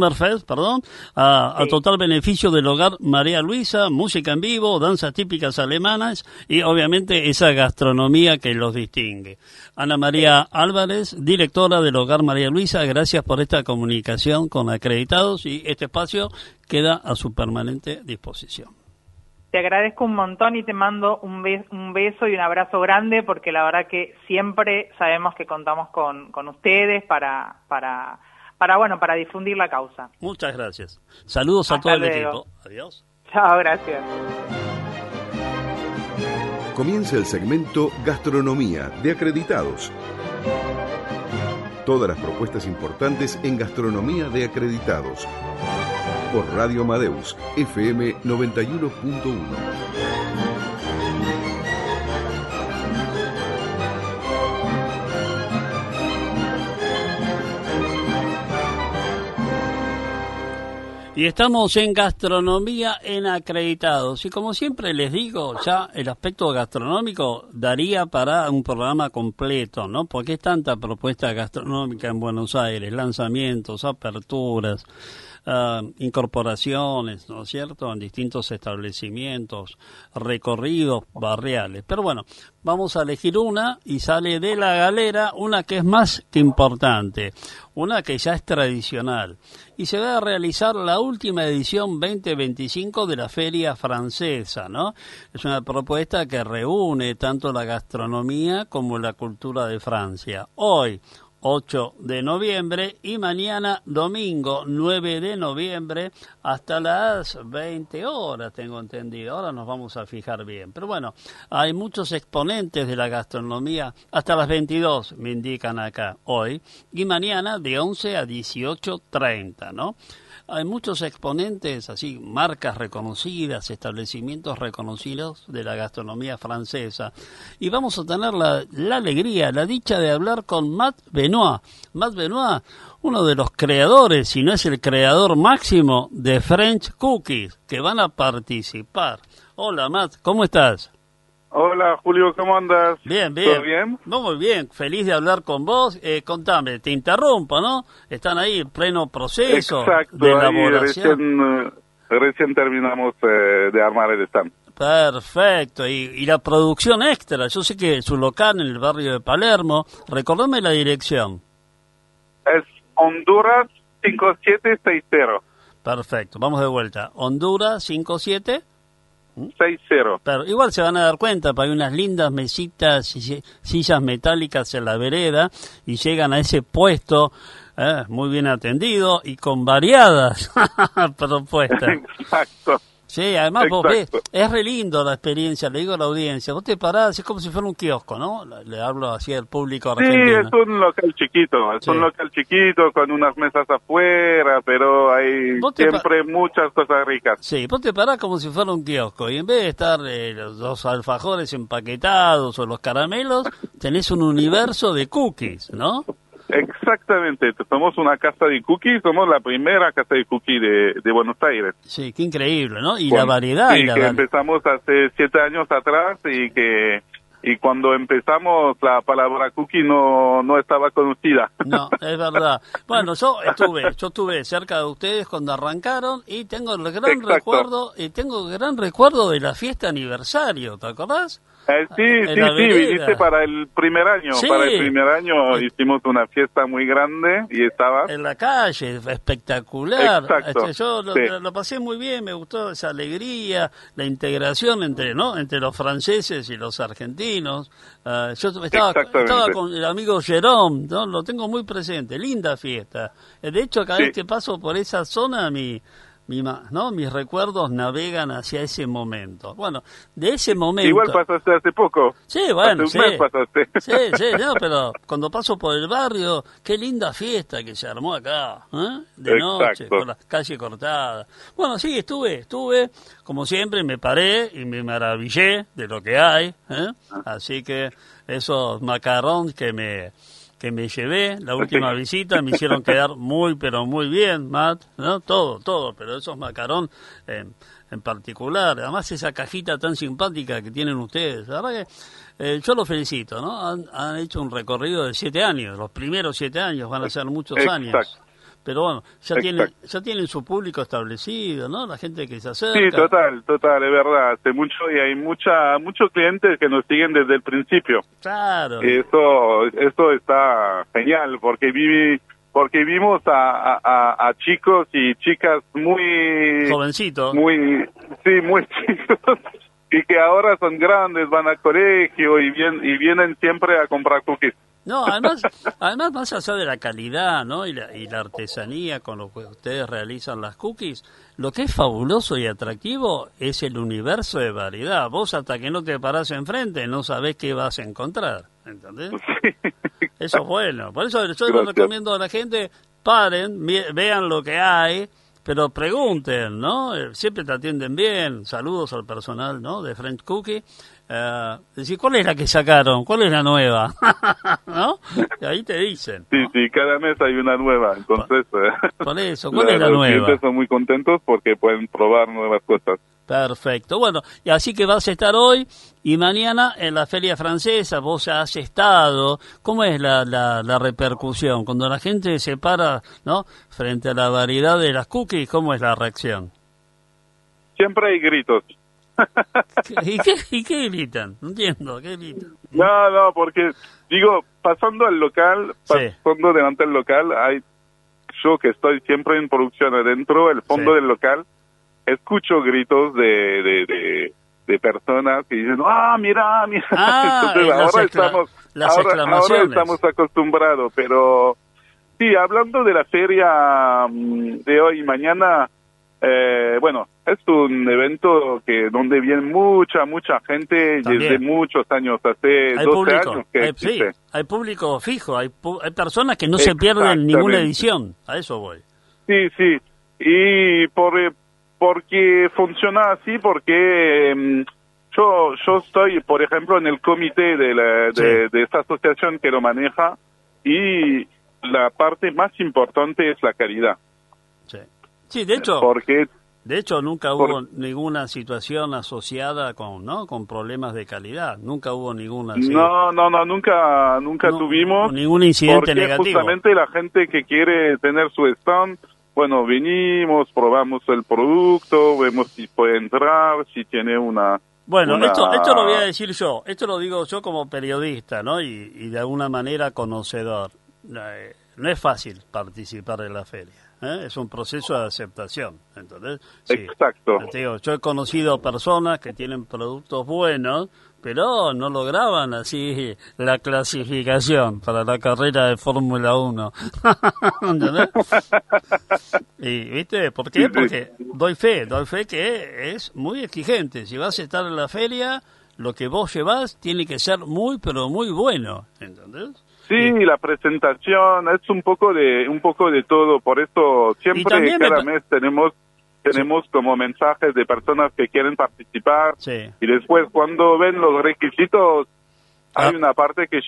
a total beneficio del Hogar María Luisa, música en vivo, danzas típicas alemanas y obviamente esa gastronomía que los distingue. Ana María Álvarez, directora del Hogar María Luisa, gracias por esta comunicación con acreditados, y este espacio queda a su permanente disposición. Te agradezco un montón y te mando un beso y un abrazo grande, porque la verdad que siempre sabemos que contamos con ustedes para para difundir la causa. Muchas gracias. Saludos a Hasta todo el luego. equipo. Adiós. Chao, gracias. Comienza el segmento Gastronomía de Acreditados. Todas las propuestas importantes en Gastronomía de Acreditados. Por Radio Amadeus, FM 91.1. Y estamos en Gastronomía en Acreditados. Y como siempre les digo, ya el aspecto gastronómico daría para un programa completo, ¿no? Porque es tanta propuesta gastronómica en Buenos Aires, lanzamientos, aperturas, incorporaciones, ¿no es cierto?, en distintos establecimientos, recorridos barriales. Pero bueno, vamos a elegir una y sale de la galera una que es más que importante, una que ya es tradicional. Y se va a realizar la última edición 2025 de la Feria Francesa, ¿no? Es una propuesta que reúne tanto la gastronomía como la cultura de Francia. Hoy, 8 de noviembre, y mañana domingo 9 de noviembre hasta las 20 horas, tengo entendido. Ahora nos vamos a fijar bien. Pero bueno, hay muchos exponentes de la gastronomía hasta las 22, me indican acá, hoy, y mañana de 11 a 18:30, ¿no? Hay muchos exponentes, así, marcas reconocidas, establecimientos reconocidos de la gastronomía francesa. Y vamos a tener la alegría, la dicha de hablar con Matt Benoit. Matt Benoit, uno de los creadores, si no es el creador máximo, de French Cookies, que van a participar. Hola, Matt, ¿cómo estás? Hola, Julio, ¿cómo andas? Bien, bien. ¿Todo bien? Muy bien, feliz de hablar con vos. Contame, te interrumpo, ¿no? Están ahí en pleno proceso de elaboración. Recién terminamos de armar el stand. Perfecto, y la producción extra. Yo sé que su local en el barrio de Palermo, recordame la dirección. Es Honduras 5760. Perfecto, vamos de vuelta. Honduras 5760. Pero igual se van a dar cuenta, porque hay unas lindas mesitas y sillas metálicas en la vereda y llegan a ese puesto muy bien atendido y con variadas propuestas. Exacto. Sí, además vos ves, es re lindo la experiencia, le digo a la audiencia, vos te parás, es como si fuera un kiosco, ¿no? Le hablo así al público argentino. Sí, es un local chiquito, un local chiquito con unas mesas afuera, pero hay siempre muchas cosas ricas. Sí, vos te parás como si fuera un kiosco y en vez de estar los alfajores empaquetados o los caramelos, tenés un universo de cookies, ¿no? Exactamente, somos una casa de cookies, somos la primera casa de cookies de Buenos Aires. Sí, qué increíble, ¿no? Y la variedad. Sí, que empezamos hace 7 años atrás y cuando empezamos la palabra cookie no estaba conocida. No, es verdad. Bueno, yo estuve cerca de ustedes cuando arrancaron y tengo el gran recuerdo de la fiesta aniversario, ¿te acordás? Sí, viniste para el primer año. Sí. Para el primer año hicimos una fiesta muy grande y estaba en la calle, espectacular. Exacto. Yo lo pasé muy bien, me gustó esa alegría, la integración entre los franceses y los argentinos. Yo estaba con el amigo Jerome, ¿no? Lo tengo muy presente, linda fiesta. De hecho, cada vez que paso por esa zona, mis recuerdos navegan hacia ese momento. Bueno, de ese momento... Igual pasaste hace poco. Sí, bueno, hace un mes pasaste. Sí, no, pero cuando paso por el barrio, qué linda fiesta que se armó acá, de noche, con la calle cortada. Bueno, sí, estuve, como siempre, me paré y me maravillé de lo que hay, así que esos macarrones que me llevé, la última visita, me hicieron quedar muy, pero muy bien, Matt, ¿no? Todo, pero esos macarón en particular, además esa cajita tan simpática que tienen ustedes, la verdad que yo los felicito, ¿no? Han hecho un recorrido de 7 años, los primeros 7 años van a ser muchos años. Pero bueno, ya tienen su público establecido, ¿no? La gente que se acerca. Sí, total, es verdad. Hace mucho y hay muchos clientes que nos siguen desde el principio. Claro. Eso está genial porque vimos a chicos y chicas muy jovencitos, muy chicos y que ahora son grandes, van al colegio y vienen siempre a comprar cookies. No, además más allá de la calidad, ¿no? Y la artesanía con lo que ustedes realizan las cookies, lo que es fabuloso y atractivo es el universo de variedad. Vos hasta que no te parás enfrente no sabés qué vas a encontrar, ¿entendés? Sí. Eso es bueno. Por eso yo le recomiendo a la gente, paren, vean lo que hay, pero pregunten, ¿no? Siempre te atienden bien. Saludos al personal, ¿no? De French Cookie. Decir, ¿cuál es la que sacaron? ¿Cuál es la nueva? ¿No? Y ahí te dicen, ¿no? Sí, cada mes hay una nueva, entonces... Por eso, ¿cuál es la nueva? Los clientes son muy contentos porque pueden probar nuevas cosas. Perfecto. Bueno, y así que vas a estar hoy y mañana en la Feria Francesa. Vos has estado. ¿Cómo es la repercusión? Cuando la gente se para, ¿no? Frente a la variedad de las cookies, ¿cómo es la reacción? Siempre hay gritos. ¿Y qué gritan? No entiendo, ¿qué gritan? No, porque, digo, pasando al local, pasando delante del local, yo que estoy siempre en producción adentro, el fondo del local, escucho gritos de personas que dicen, mira. Entonces ahora estamos acostumbrados, pero sí, hablando de la feria de hoy y mañana, bueno, es un evento donde viene mucha gente desde muchos años, hace 12 años que existe. Hay público fijo, hay personas que no se pierden ninguna edición, a eso voy. Sí, y porque funciona así, porque yo estoy, por ejemplo, en el comité de esta asociación que lo maneja, y la parte más importante es la calidad. Sí, de hecho... Porque De hecho, nunca hubo ninguna situación asociada con problemas de calidad. Nunca hubo ninguna. ¿sí? No, nunca tuvimos ningún incidente porque negativo. Justamente la gente que quiere tener su stand, bueno, venimos, probamos el producto, vemos si puede entrar, si tiene una. Bueno, esto lo voy a decir yo. Esto lo digo yo como periodista, ¿no? Y de alguna manera conocedor. No es fácil participar en la feria. Es un proceso de aceptación, ¿entendés? Sí. Exacto. Te digo, yo he conocido personas que tienen productos buenos, pero no lograban así la clasificación para la carrera de Fórmula 1. ¿Entendés? Y, ¿viste? ¿Por qué? Porque doy fe que es muy exigente. Si vas a estar en la feria, lo que vos llevas tiene que ser muy, pero muy bueno, ¿entendés? Sí, la presentación es un poco de todo, por eso siempre cada mes tenemos como mensajes de personas que quieren participar y después cuando ven los requisitos hay una parte que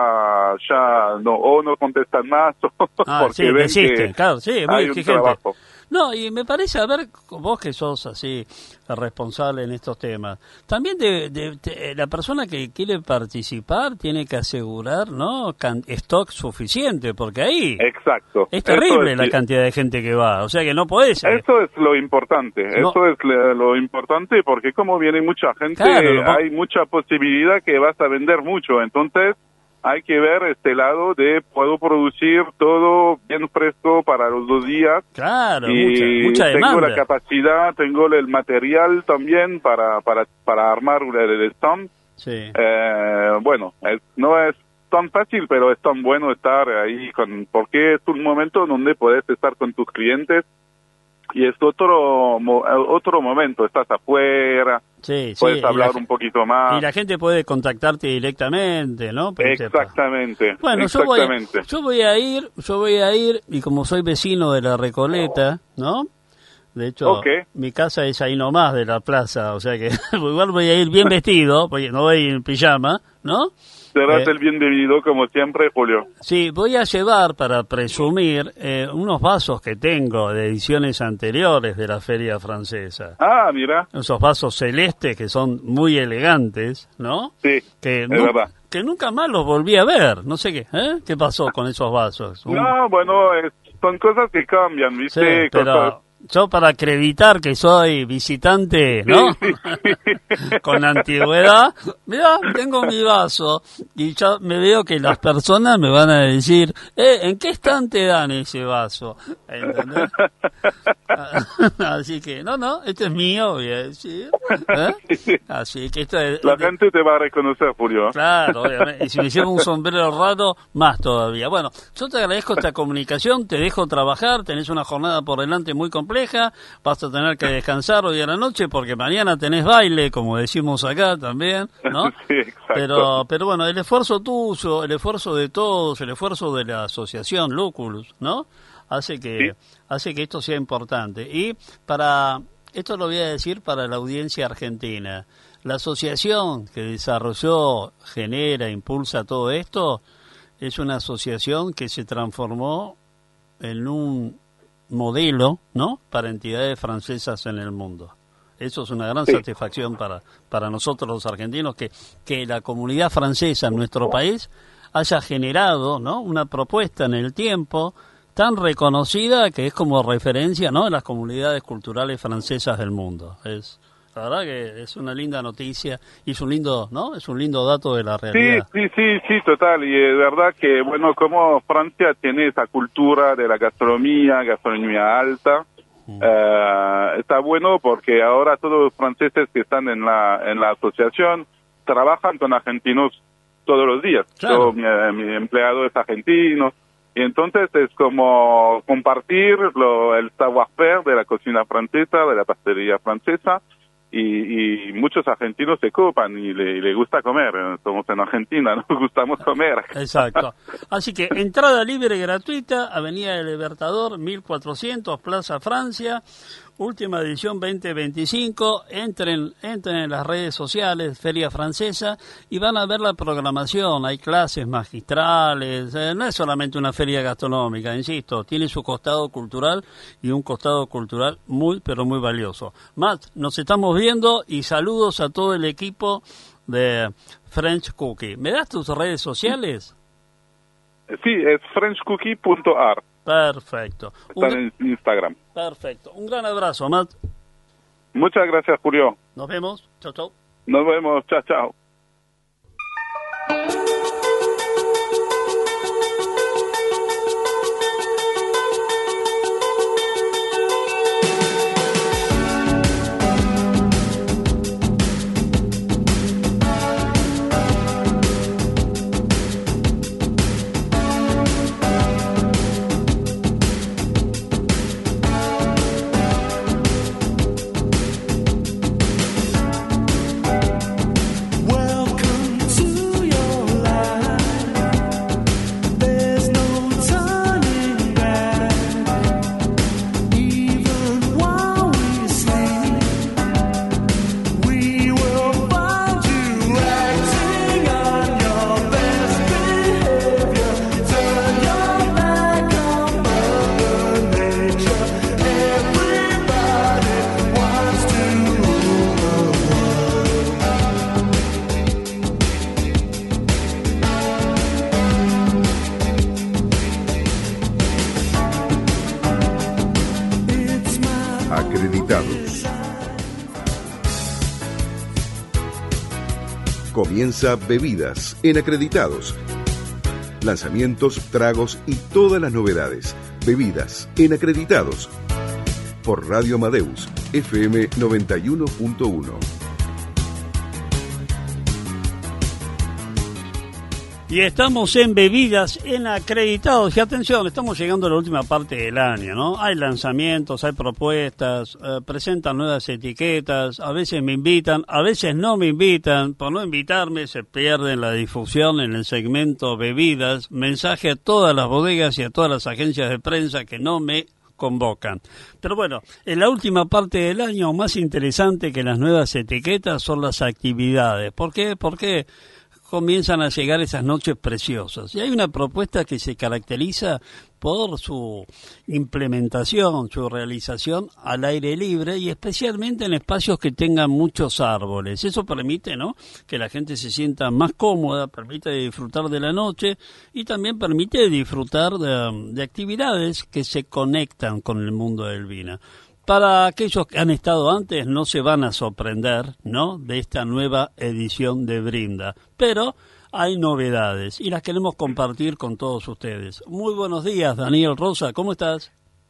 ya no contestan más porque ven que claro, sí, muy hay exigente. un trabajo. No, y me parece, a ver, vos que sos así responsable en estos temas, también la persona que quiere participar tiene que asegurar, ¿no? Stock suficiente, porque ahí es terrible la cantidad de gente que va, o sea que no podés. Eso es lo importante, eso es lo importante, porque como viene mucha gente, hay mucha posibilidad que vas a vender mucho, entonces hay que ver este lado de puedo producir todo bien fresco para los 2 días. Claro, y mucha demanda. Tengo la capacidad, tengo el material también para armar el stand. Sí. Bueno, no es tan fácil, pero es tan bueno estar ahí porque es un momento donde puedes estar con tus clientes y es otro momento, estás afuera. Puedes hablar un poquito más. Y la gente puede contactarte directamente, ¿no? Exactamente. Bueno, yo voy a ir, y como soy vecino de la Recoleta, ¿no? De hecho, mi casa es ahí nomás de la plaza, o sea que igual voy a ir bien vestido, porque no voy en pijama, ¿no? Serás el bien bebido como siempre, Julio. Sí, voy a llevar para presumir unos vasos que tengo de ediciones anteriores de la Feria Francesa. Ah, mira. Esos vasos celestes que son muy elegantes, ¿no? Sí, es verdad. Que nunca más los volví a ver, no sé qué pasó con esos vasos. No, bueno, son cosas que cambian, ¿viste? Sí, pero yo para acreditar que soy visitante, ¿no? Sí. Con antigüedad, mirá, tengo mi vaso y ya me veo que las personas me van a decir, ¿en qué estante dan ese vaso? ¿Entendés? Así que, no, este es mío. ¿Sí? Así que esto es... La gente te va a reconocer, Julio. Claro, obviamente. Y si me hicieron un sombrero raro, más todavía. Bueno, yo te agradezco esta comunicación, te dejo trabajar, tenés una jornada por delante muy compleja, vas a tener que descansar hoy a la noche porque mañana tenés baile, como decimos acá también, ¿no? Sí, exacto. Pero bueno, el esfuerzo tuyo, el esfuerzo de todos, el esfuerzo de la asociación Lúculus, ¿no? Hace que esto sea importante. Y esto lo voy a decir para la audiencia argentina. La asociación que desarrolló, genera, impulsa todo esto, es una asociación que se transformó en un modelo, ¿no?, para entidades francesas en el mundo. Eso es una gran satisfacción para nosotros los argentinos, que la comunidad francesa en nuestro país haya generado, ¿no?, una propuesta en el tiempo tan reconocida que es como referencia, ¿no?, en las comunidades culturales francesas del mundo. La verdad que es una linda noticia y es un lindo, ¿no?, es un lindo dato de la realidad. Sí, total. Y es verdad que, bueno, como Francia tiene esa cultura de la gastronomía alta, está bueno porque ahora todos los franceses que están en la asociación trabajan con argentinos todos los días. Claro. Mi empleado es argentino. Y entonces es como compartir el savoir-faire de la cocina francesa, de la pastelería francesa, y muchos argentinos se copan y le gusta comer. Somos en Argentina, nos gustamos comer. Exacto. Así que entrada libre y gratuita, Avenida del Libertador, 1400, Plaza Francia, última edición 2025. Entren en las redes sociales, Feria Francesa, y van a ver la programación. Hay clases magistrales, no es solamente una feria gastronómica, insisto, tiene su costado cultural y un costado cultural muy, pero muy valioso. Matt, nos estamos viendo y saludos a todo el equipo de French Cookie. ¿Me das tus redes sociales? Sí, es frenchcookie.art. Perfecto. Están en Instagram. Perfecto. Un gran abrazo, Matt. Muchas gracias, Julio. Nos vemos. Chau. Nos vemos. Chao. Acreditados. Comienza Bebidas en Acreditados. Lanzamientos, tragos y todas las novedades. Bebidas en Acreditados. Por Radio Amadeus, FM 91.1. Y estamos en Bebidas en Acreditados. Y atención, estamos llegando a la última parte del año, ¿no? Hay lanzamientos, hay propuestas, presentan nuevas etiquetas, a veces me invitan, a veces no me invitan. Por no invitarme se pierde la difusión en el segmento Bebidas. Mensaje a todas las bodegas y a todas las agencias de prensa que no me convocan. Pero bueno, en la última parte del año, más interesante que las nuevas etiquetas son las actividades. ¿Por qué? Porque comienzan a llegar esas noches preciosas. Y hay una propuesta que se caracteriza por su implementación, su realización al aire libre y especialmente en espacios que tengan muchos árboles. Eso permite, ¿no?, que la gente se sienta más cómoda, permite disfrutar de la noche y también permite disfrutar de actividades que se conectan con el mundo del vino. Para aquellos que han estado antes no se van a sorprender, ¿no?, de esta nueva edición de Brinda, pero hay novedades y las queremos compartir con todos ustedes. Muy buenos días, Daniel Rosa, ¿cómo estás?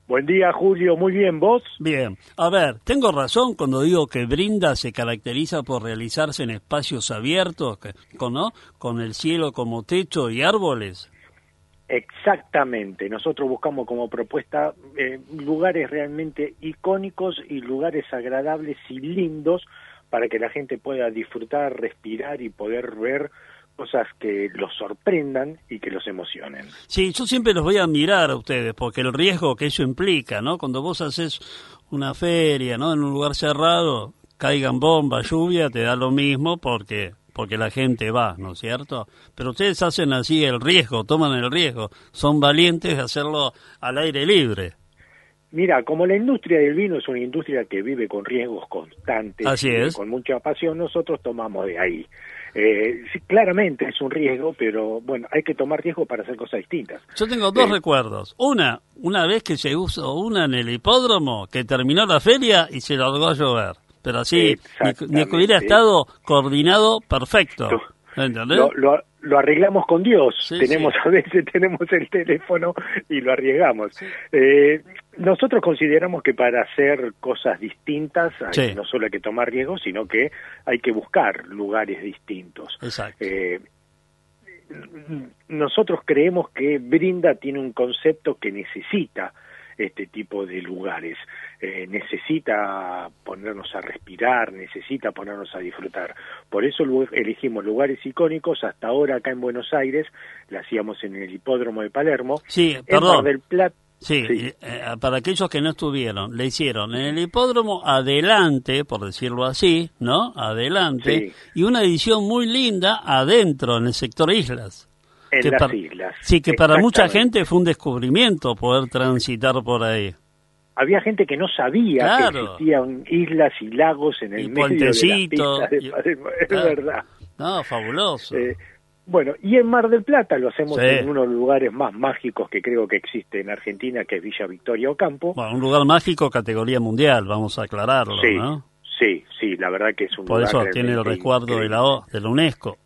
Buen día, Julio. Muy bien, ¿vos? Bien. A ver, ¿tengo razón cuando digo que Brinda se caracteriza por realizarse en espacios abiertos, con el cielo como techo y árboles? Exactamente. Nosotros buscamos como propuesta lugares realmente icónicos y lugares agradables y lindos para que la gente pueda disfrutar, respirar y poder ver cosas que los sorprendan y que los emocionen. Sí, yo siempre los voy a admirar a ustedes, porque el riesgo que eso implica, ¿no? Cuando vos haces una feria, ¿no? En un lugar cerrado, caigan bombas, lluvia, te da lo mismo porque la gente va, ¿no es cierto? Pero ustedes hacen así el riesgo, toman el riesgo, son valientes de hacerlo al aire libre. Mira, como la industria del vino es una industria que vive con riesgos constantes, así es, con mucha pasión, nosotros tomamos de ahí. Sí, claramente es un riesgo, pero bueno, hay que tomar riesgo para hacer cosas distintas. Yo tengo dos recuerdos. Una vez que se usó en el hipódromo, que terminó la feria y se largó a llover. Pero así, ni que hubiera estado coordinado perfecto. ¿Entendés? Lo arreglamos con Dios. Sí, A veces tenemos el teléfono y lo arriesgamos. Sí. Nosotros consideramos que para hacer cosas distintas no solo hay que tomar riesgos, sino que hay que buscar lugares distintos. Exacto. Nosotros creemos que Brinda tiene un concepto que necesita este tipo de lugares, necesita ponernos a respirar, necesita ponernos a disfrutar. Por eso elegimos lugares icónicos. Hasta ahora acá en Buenos Aires la hacíamos en el hipódromo de Palermo, en Mar del Plata. Sí. Para aquellos que no estuvieron, le hicieron en el hipódromo adelante, por decirlo así, ¿no? Adelante, y una edición muy linda adentro, en el sector Islas. En las islas. Sí, que para mucha gente fue un descubrimiento poder transitar por ahí. Había gente que no sabía que existían islas y lagos en el medio de las pistas de Palermo. Es verdad. No, fabuloso. Bueno, y en Mar del Plata lo hacemos en uno de los lugares más mágicos que creo que existe en Argentina, que es Villa Victoria Ocampo. Bueno, un lugar mágico categoría mundial, vamos a aclararlo, ¿no? Sí, la verdad que es un lugar. Por eso tiene el resguardo de la UNESCO.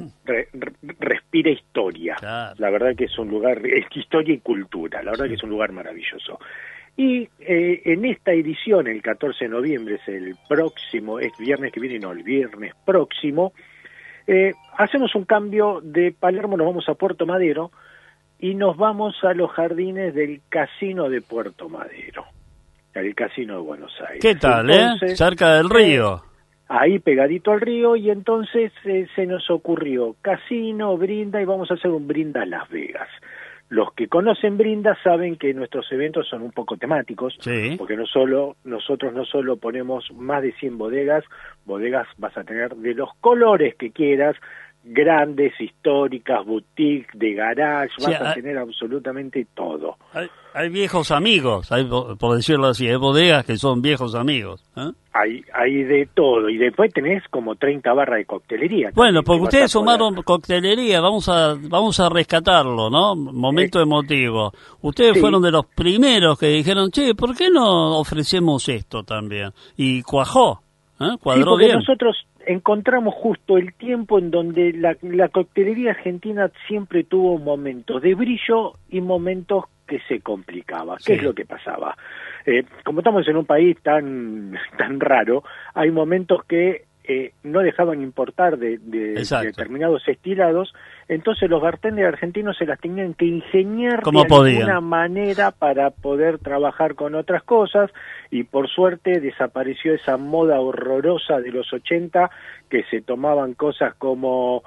Respira historia. Claro. La verdad que es un lugar, es historia y cultura, la verdad que es un lugar maravilloso. Y en esta edición, el 14 de noviembre, es el viernes que viene, el viernes próximo, hacemos un cambio de Palermo, nos vamos a Puerto Madero y nos vamos a los jardines del Casino de Puerto Madero, el Casino de Buenos Aires. ¿Qué tal, cerca del río? Ahí pegadito al río, y entonces se nos ocurrió Casino, Brinda, y vamos a hacer un Brinda Las Vegas. Los que conocen Brinda saben que nuestros eventos son un poco temáticos, porque nosotros no solo ponemos más de 100 bodegas vas a tener de los colores que quieras, grandes, históricas, boutique, de garage, vas a tener absolutamente todo. Hay viejos amigos, por decirlo así, hay bodegas que son viejos amigos. Hay de todo, y después tenés como 30 barras de coctelería. Bueno, porque ustedes sumaron coctelería, vamos a rescatarlo, ¿no? Momento emotivo. Ustedes fueron de los primeros que dijeron, ¿por qué no ofrecemos esto también? Y cuajó, cuadró bien. Nosotros encontramos justo el tiempo en donde la coctelería argentina siempre tuvo momentos de brillo y momentos que se complicaba. ¿Qué es lo que pasaba? Como estamos en un país tan raro, hay momentos que no dejaban importar de determinados estilados, entonces los bartenders argentinos se las tenían que ingeniar de alguna manera para poder trabajar con otras cosas, y por suerte desapareció esa moda horrorosa de los 80, que se tomaban cosas como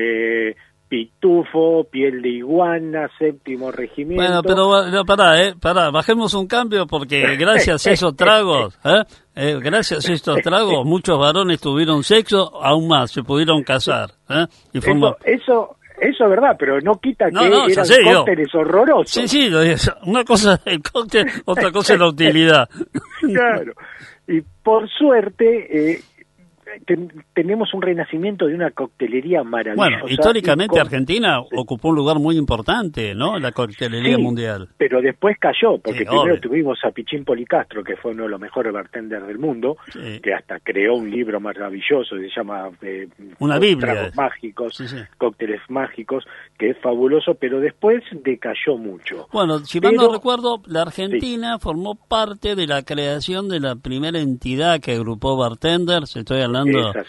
pitufo, piel de iguana, séptimo regimiento. Bueno, pero pará, bajemos un cambio, porque gracias a esos tragos, muchos varones tuvieron sexo, aún más, se pudieron casar. Eso es verdad, pero no quita que eran cócteles horrorosos. Sí, una cosa es el cóctel, otra cosa es la utilidad. Claro, y por suerte tenemos un renacimiento de una coctelería maravillosa. Bueno, históricamente Argentina ocupó un lugar muy importante, ¿no? En la coctelería mundial. Pero después cayó, porque primero tuvimos a Pichín Policastro, que fue uno de los mejores bartenders del mundo, que hasta creó un libro maravilloso, que se llama una Biblia. Tragos mágicos, cócteles mágicos, que es fabuloso, pero después decayó mucho. Bueno, si mal no recuerdo, la Argentina formó parte de la creación de la primera entidad que agrupó bartenders, estoy hablando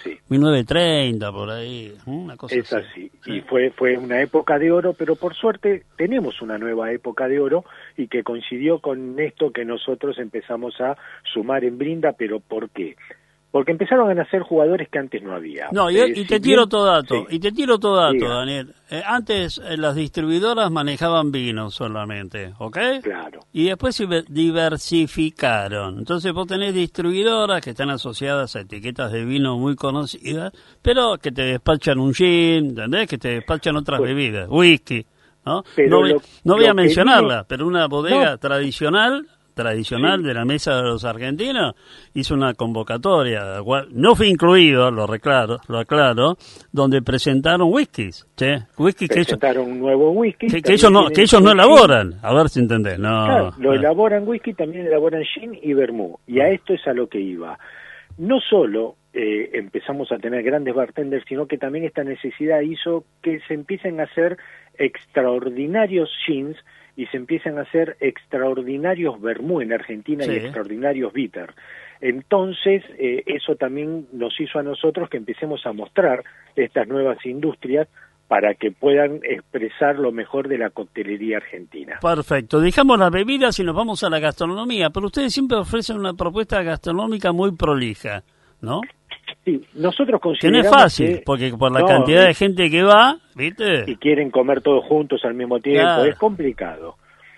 1930, por ahí, una cosa es así. Y fue una época de oro, pero por suerte tenemos una nueva época de oro y que coincidió con esto que nosotros empezamos a sumar en Brinda, pero ¿por qué? Porque empezaron a nacer jugadores que antes no había. No, y te tiro todo dato, Daniel. Antes las distribuidoras manejaban vino solamente, ¿ok? Claro. Y después se diversificaron. Entonces vos tenés distribuidoras que están asociadas a etiquetas de vino muy conocidas, pero que te despachan un gin, ¿entendés? Que te despachan otras bebidas, whisky, ¿no? No voy a mencionarla, pero una bodega tradicional de la mesa de los argentinos hizo una convocatoria, no fue incluido, lo aclaro, donde presentaron whiskies, presentaron un nuevo whisky que ellos no elaboran, a ver si entendés. Claro, elaboran whisky, también elaboran gin y vermú, y a esto es a lo que iba. No solo empezamos a tener grandes bartenders, sino que también esta necesidad hizo que se empiecen a hacer extraordinarios gins y se empiezan a hacer extraordinarios vermú en Argentina y extraordinarios bitter. Entonces, eso también nos hizo a nosotros que empecemos a mostrar estas nuevas industrias para que puedan expresar lo mejor de la coctelería argentina. Perfecto. Dejamos las bebidas y nos vamos a la gastronomía, pero ustedes siempre ofrecen una propuesta gastronómica muy prolija, ¿no? Sí, nosotros consideramos que no es fácil, porque por la cantidad de gente que va, ¿viste? Y quieren comer todos juntos al mismo tiempo, es complicado.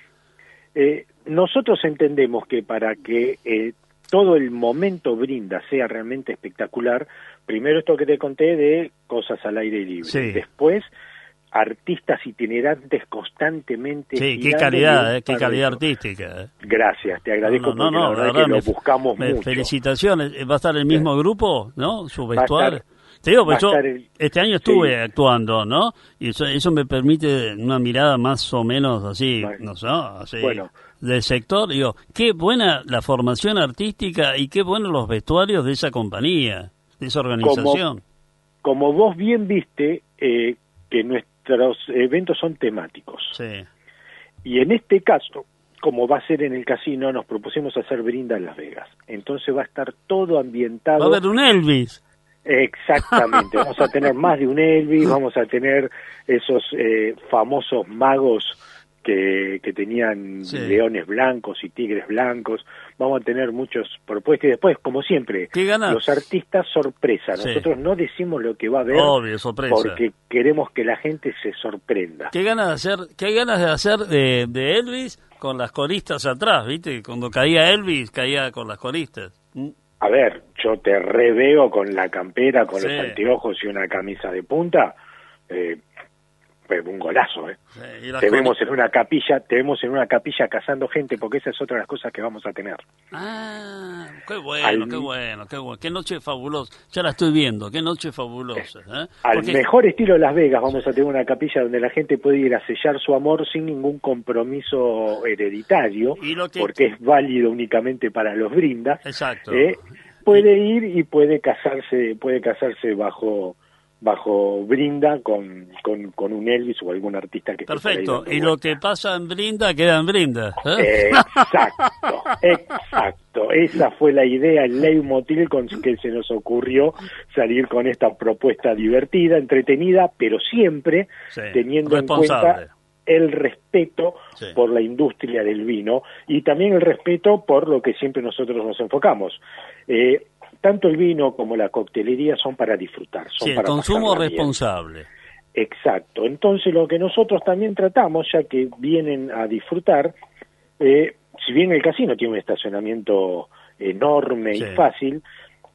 Nosotros entendemos que para que todo el momento Brinda sea realmente espectacular, primero esto que te conté de cosas al aire libre, después artistas itinerantes constantemente. Sí, qué calidad artística. Gracias, te agradezco porque la verdad que lo buscamos mucho. Felicitaciones, va a estar el mismo grupo, ¿no? Su vestuario. Te digo, pues yo este año estuve actuando, ¿no? Y eso me permite una mirada más o menos así, no sé, así, del sector. Digo, qué buena la formación artística y qué buenos los vestuarios de esa compañía, de esa organización. Como vos bien viste, que nuestros eventos son temáticos. Sí. Y en este caso, como va a ser en el casino, nos propusimos hacer Brinda en Las Vegas. Entonces va a estar todo ambientado. Va a haber un Elvis. Exactamente, vamos a tener más de un Elvis, vamos a tener esos famosos magos que tenían leones blancos y tigres blancos, vamos a tener muchos propuestas y después, como siempre, los artistas sorpresa, nosotros no decimos lo que va a haber. Obvio, sorpresa. Porque queremos que la gente se sorprenda. Qué ganas de hacer de Elvis con las coristas atrás, ¿viste? Cuando caía Elvis, caía con las coristas. A ver, yo te reveo con la campera, con los anteojos y una camisa de punta, un golazo, Sí, te vemos en una capilla cazando gente, porque esa es otra de las cosas que vamos a tener. Ah, qué bueno. Qué noche fabulosa. Ya la estoy viendo, qué noche fabulosa. Al mejor estilo de Las Vegas vamos a tener una capilla donde la gente puede ir a sellar su amor sin ningún compromiso hereditario, porque es válido únicamente para los Brinda. Exacto. Puede ir y puede casarse bajo Brinda con un Elvis o algún artista que perfecto, y lo que pasa en Brinda queda en Brinda. Exacto, esa fue la idea, el leitmotiv con que se nos ocurrió salir con esta propuesta divertida, entretenida, pero siempre teniendo en cuenta el respeto por la industria del vino y también el respeto por lo que siempre nosotros nos enfocamos. Tanto el vino como la coctelería son para disfrutar. Son para el consumo responsable. Exacto. Entonces lo que nosotros también tratamos, ya que vienen a disfrutar, si bien el casino tiene un estacionamiento enorme y fácil,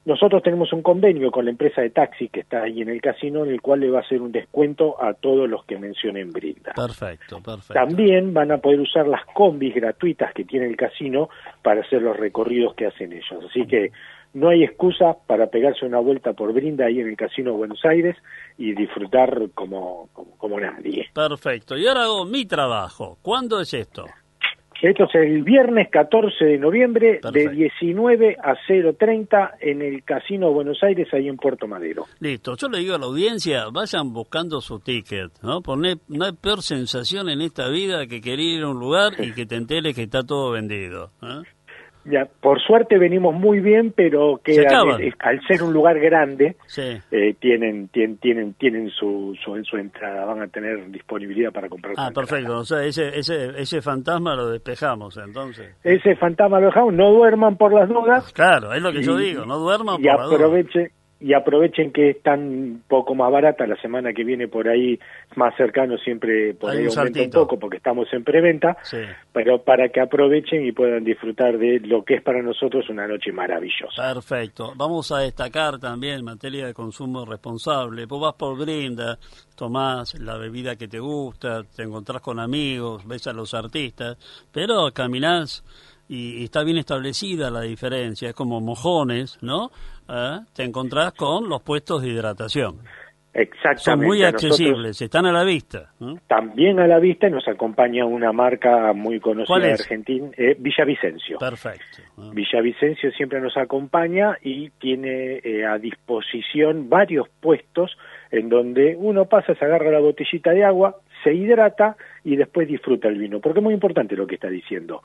nosotros tenemos un convenio con la empresa de taxi que está ahí en el casino, en el cual le va a hacer un descuento a todos los que mencioné en Brinda. Perfecto, perfecto. También van a poder usar las combis gratuitas que tiene el casino para hacer los recorridos que hacen ellos. Así que no hay excusa para pegarse una vuelta por Brinda ahí en el Casino Buenos Aires y disfrutar como nadie. Perfecto. Y ahora hago mi trabajo. ¿Cuándo es esto? Esto es el viernes 14 de noviembre. Perfecto. De 19 a 0:30 en el Casino Buenos Aires, ahí en Puerto Madero. Listo. Yo le digo a la audiencia, vayan buscando su ticket, ¿no? Porque no hay peor sensación en esta vida que querer ir a un lugar y que te enteres que está todo vendido, ¿eh? Ya, por suerte venimos muy bien, pero que al ser un lugar grande, sí. tienen su entrada, van a tener disponibilidad para comprar. Perfecto. O sea, ese fantasma lo despejamos, entonces. Ese fantasma lo dejamos, no duerman por las dudas. Claro, es lo que yo digo, no duerman por las dudas. Y aprovechen que es tan poco más barata, la semana que viene por ahí, más cercano, siempre por ahí aumenta un poco porque estamos en preventa, sí. Pero para que aprovechen y puedan disfrutar de lo que es para nosotros una noche maravillosa. Perfecto. Vamos a destacar también en materia de consumo responsable. Vos vas por Brinda, tomás la bebida que te gusta, te encontrás con amigos, ves a los artistas, pero caminás y está bien establecida la diferencia, es como Mojones, ¿no? Te encontrás con los puestos de hidratación. Exactamente. Son muy accesibles, están a la vista, ¿no? También a la vista, nos acompaña una marca muy conocida de Argentina, Villavicencio. Perfecto. Villavicencio siempre nos acompaña y tiene a disposición varios puestos en donde uno pasa, se agarra la botellita de agua, se hidrata y después disfruta el vino, porque es muy importante lo que está diciendo.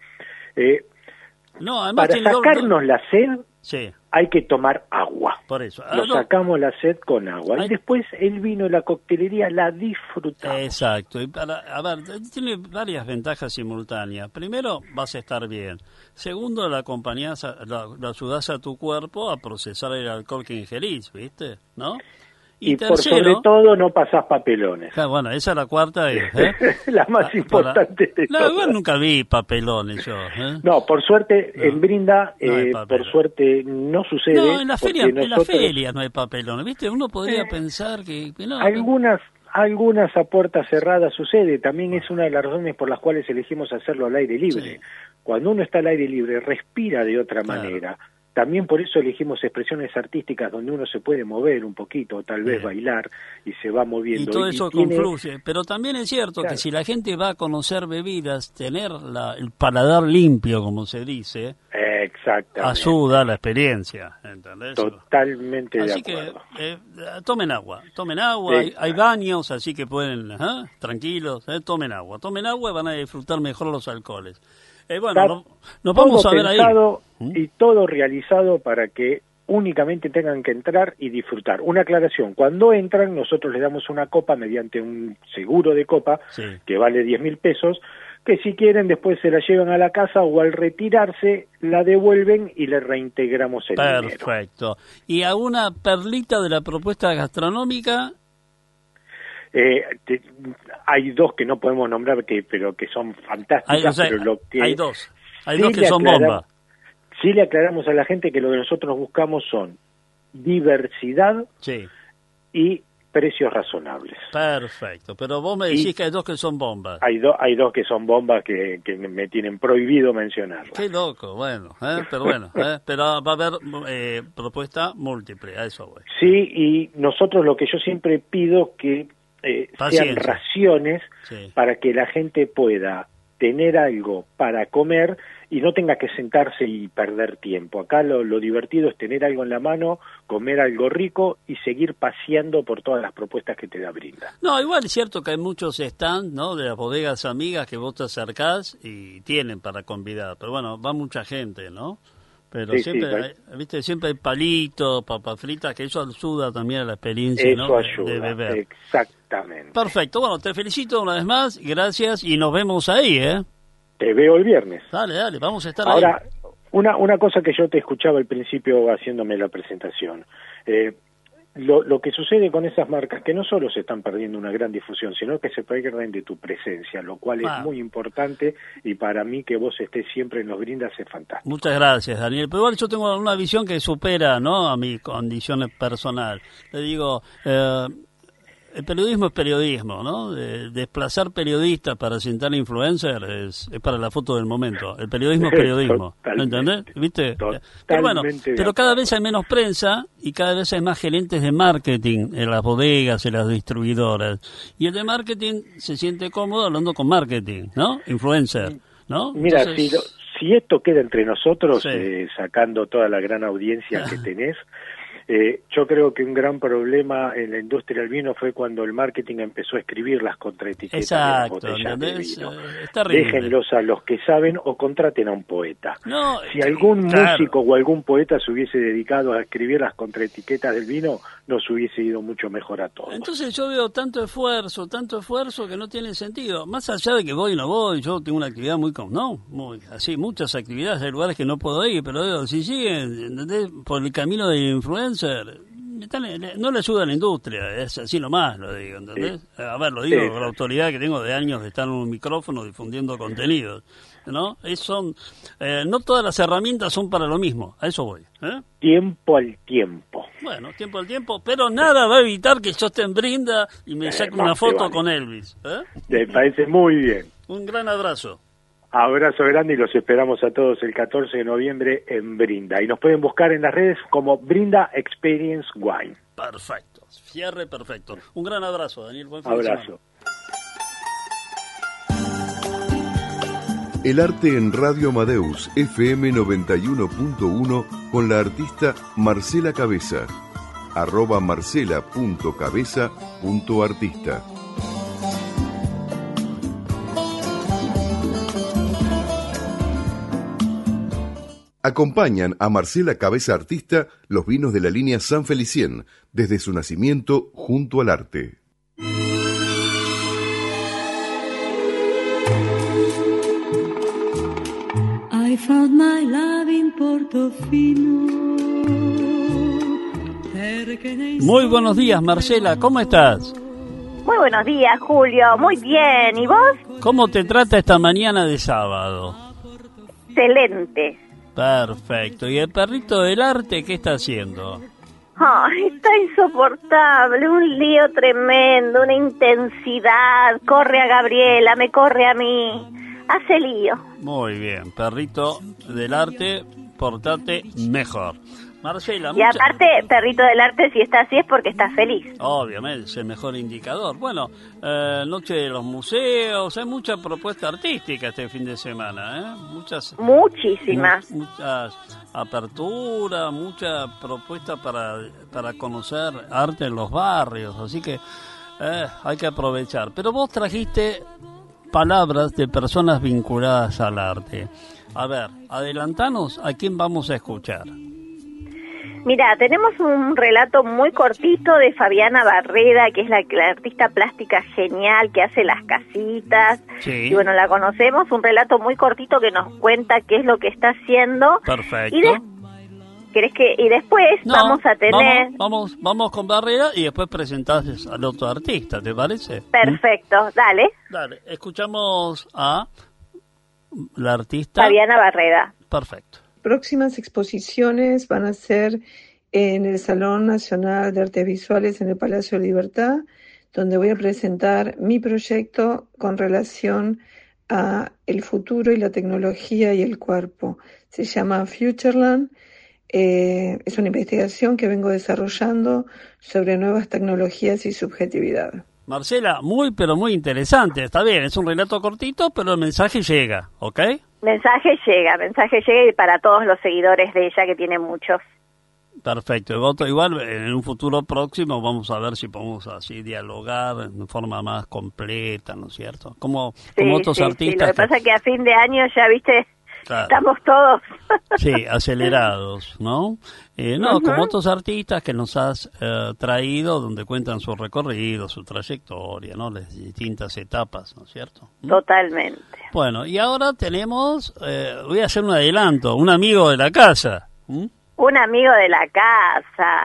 Para sacarnos la sed, sí, hay que tomar agua. Por eso. Sacamos la sed con agua. Y después el vino y la coctelería la disfrutamos. Exacto. Y tiene varias ventajas simultáneas. Primero, vas a estar bien. Segundo, la acompañás, la ayudás a tu cuerpo a procesar el alcohol que ingerís, ¿viste? ¿No? Y tercero, por sobre todo no pasás papelones. Bueno, esa es la cuarta. La más importante de todas. Yo nunca vi papelones yo. No, por suerte en Brinda, por suerte no sucede. No, en la feria, las ferias no hay papelones. ¿Viste? Uno podría pensar que no. Algunas a puerta cerrada sucede. También es una de las razones por las cuales elegimos hacerlo al aire libre. Sí. Cuando uno está al aire libre, respira de otra manera. También por eso elegimos expresiones artísticas donde uno se puede mover un poquito, o tal vez bailar, y se va moviendo. Y todo eso confluye. Pero también es cierto que si la gente va a conocer bebidas, tener el paladar limpio, como se dice, ayuda a la experiencia. ¿Entendés? Totalmente de acuerdo. Así que tomen agua, hay baños, así que pueden, tranquilos, tomen agua y van a disfrutar mejor los alcoholes. Bueno, nos vamos a ver ahí. Y todo realizado para que únicamente tengan que entrar y disfrutar. Una aclaración, cuando entran nosotros les damos una copa mediante un seguro de copa que vale 10.000 pesos, que si quieren después se la llevan a la casa o al retirarse la devuelven y le reintegramos el dinero. Perfecto. ¿Y alguna perlita de la propuesta gastronómica? Hay dos que no podemos nombrar pero que son fantásticas. Hay dos que son bombas. Sí le aclaramos a la gente que lo que nosotros buscamos son diversidad y precios razonables. Perfecto, pero vos me decís que hay dos que son bombas. Hay dos que son bombas que me tienen prohibido mencionarlas. Qué loco, pero va a haber propuesta múltiple, a eso voy. Sí, y nosotros lo que yo siempre pido que sean raciones para que la gente pueda tener algo para comer y no tenga que sentarse y perder tiempo. Acá lo divertido es tener algo en la mano, comer algo rico y seguir paseando por todas las propuestas que te da Brinda. No, igual es cierto que hay muchos stands, ¿no?, de las bodegas amigas que vos te acercás y tienen para convidar, pero bueno, va mucha gente, ¿no? Pero siempre hay palitos, papas fritas, que eso ayuda también a la experiencia, eso, ¿no?, ayuda, de beber. Exactamente. Perfecto, bueno, te felicito una vez más, gracias y nos vemos ahí, Te veo el viernes. Dale, vamos a estar ahora, ahí. Una cosa que yo te escuchaba al principio haciéndome la presentación. lo que sucede con esas marcas, que no solo se están perdiendo una gran difusión, sino que se pierden de tu presencia, lo cual es muy importante, y para mí que vos estés siempre en los brindas es fantástico. Muchas gracias, Daniel. Pero igual yo tengo una visión que supera, ¿no?, a mi condición personal. Le digo, el periodismo es periodismo, ¿no? Desplazar periodistas para sentar influencers es para la foto del momento. El periodismo es periodismo, ¿entendés? ¿Viste? Pero bueno, pero cada vez hay menos prensa y cada vez hay más gerentes de marketing en las bodegas, en las distribuidoras. Y el de marketing se siente cómodo hablando con marketing, ¿no? Influencer, ¿no? Mira, entonces, si esto queda entre nosotros, sacando toda la gran audiencia que tenés, yo creo que un gran problema en la industria del vino fue cuando el marketing empezó a escribir las contraetiquetas de las botellas de vino. Déjenlos a los que saben o contraten a un poeta. No, si algún músico o algún poeta se hubiese dedicado a escribir las contraetiquetas del vino, nos hubiese ido mucho mejor a todos. Entonces yo veo tanto esfuerzo que no tiene sentido. Más allá de que voy o no voy, yo tengo una actividad muy así, muchas actividades, hay lugares que no puedo ir, pero digo, si siguen, ¿entendés?, por el camino del influencer, no le ayuda a la industria, es así nomás, lo digo, ¿entendés? A ver, lo digo con la autoridad que tengo de años de estar en un micrófono difundiendo contenidos, ¿no? No todas las herramientas son para lo mismo, a eso voy. Tiempo al tiempo. Bueno, tiempo al tiempo, pero nada va a evitar que yo esté en Brinda y me saque una foto con Elvis. Me parece muy bien. Un gran abrazo. Abrazo grande y los esperamos a todos el 14 de noviembre en Brinda. Y nos pueden buscar en las redes como Brinda Experience Wine. Perfecto, cierre perfecto. Un gran abrazo, Daniel. Buen abrazo. El arte en Radio Amadeus, FM 91.1, con la artista Marcela Cabeza. @marcela.cabeza.artista. Acompañan a Marcela Cabeza Artista los vinos de la línea San Felicien, desde su nacimiento junto al arte. I found my love in Portofino. Muy buenos días, Marcela, ¿cómo estás? Muy buenos días, Julio, muy bien, ¿y vos? ¿Cómo te trata esta mañana de sábado? Excelente. Perfecto. ¿Y el perrito del arte qué está haciendo? Ay, está insoportable, un lío tremendo, una intensidad. Corre a Gabriela, me corre a mí. Hace lío. Muy bien, perrito del arte, portate mejor. Marcela, y aparte, perrito del arte, si está así es porque está feliz. Obviamente, es el mejor indicador. Bueno, noche de los museos, hay mucha propuesta artística este fin de semana, Muchísimas. Muchas aperturas, mucha propuesta para conocer arte en los barrios, así que hay que aprovechar. Pero vos trajiste palabras de personas vinculadas al arte. A ver, adelantanos a quién vamos a escuchar. Mira, tenemos un relato muy cortito de Fabiana Barreda, que es la artista plástica genial que hace las casitas. Sí. Y bueno, la conocemos, un relato muy cortito que nos cuenta qué es lo que está haciendo. Perfecto. Y después vamos a tener... Vamos con Barrera y después presentás al otro artista, ¿te parece? Perfecto, dale. Dale, escuchamos a la artista... Fabiana Barreda. Perfecto. Próximas exposiciones van a ser en el Salón Nacional de Artes Visuales en el Palacio de Libertad, donde voy a presentar mi proyecto con relación a el futuro y la tecnología y el cuerpo. Se llama Futureland. Es una investigación que vengo desarrollando sobre nuevas tecnologías y subjetividad. Marcela, pero muy interesante. Está bien, es un relato cortito, pero el mensaje llega, ¿ok? Mensaje llega y para todos los seguidores de ella, que tiene muchos. Perfecto. Igual en un futuro próximo vamos a ver si podemos así dialogar de forma más completa, ¿no es cierto? Como otros artistas. Sí. Lo que pasa es que a fin de año ya, viste, claro, estamos todos. Sí, acelerados, ¿no? Como otros artistas que nos has traído, donde cuentan su recorrido, su trayectoria, ¿no? Las distintas etapas, ¿no es cierto? Totalmente. Bueno, y ahora tenemos, voy a hacer un adelanto, un amigo de la casa. Un amigo de la casa,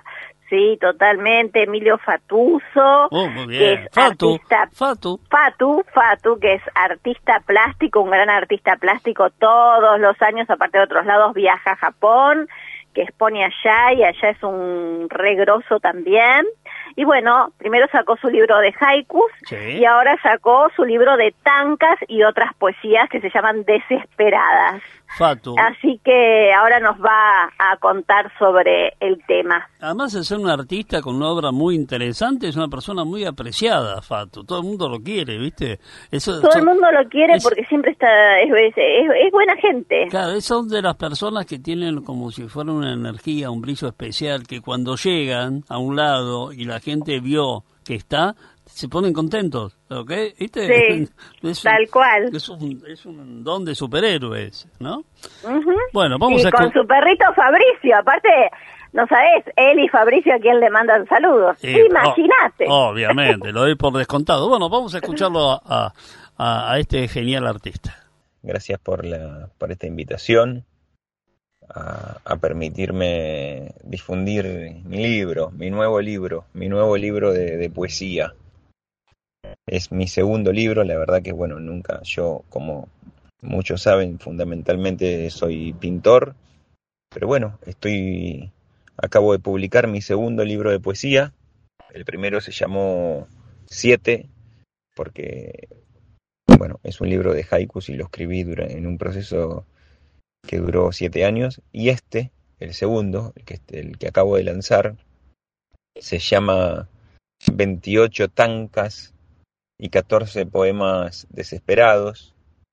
Sí, totalmente. Emilio Fatuzzo, que es Fatu, Fatu, que es artista plástico, un gran artista plástico. Todos los años, aparte de otros lados, viaja a Japón, que expone allá, y allá es un re grosso también. Y bueno, primero sacó su libro de haikus, y ahora sacó su libro de tankas y otras poesías que se llaman Desesperadas. Fatu. Así que ahora nos va a contar sobre el tema. Además de ser un artista con una obra muy interesante, es una persona muy apreciada, Fatu. Todo el mundo lo quiere, ¿viste? Todo el mundo lo quiere porque siempre está es buena gente. Claro, son de las personas que tienen como si fuera una energía, un brillo especial, que cuando llegan a un lado y la gente vio que está, se ponen contentos, ¿ok? ¿Viste? Sí, tal cual. Es un don de superhéroes, ¿no? Uh-huh. Bueno, vamos a... con su perrito Fabricio, aparte, no sabés, él y Fabricio a quien le mandan saludos. Imagínate. Obviamente, lo doy por descontado. Bueno, vamos a escucharlo a este genial artista. Gracias por esta invitación, a permitirme difundir mi nuevo libro de poesía. Es mi segundo libro, la verdad que bueno, yo, como muchos saben, fundamentalmente soy pintor, pero bueno, acabo de publicar mi segundo libro de poesía. El primero se llamó 7, porque bueno, es un libro de haikus y lo escribí en un proceso que duró 7 años, y el segundo, el que acabo de lanzar, se llama 28 tankas y 14 poemas desesperados.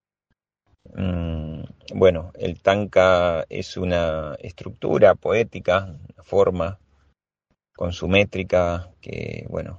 Bueno, el tanka es una estructura poética, una forma con su métrica que, bueno,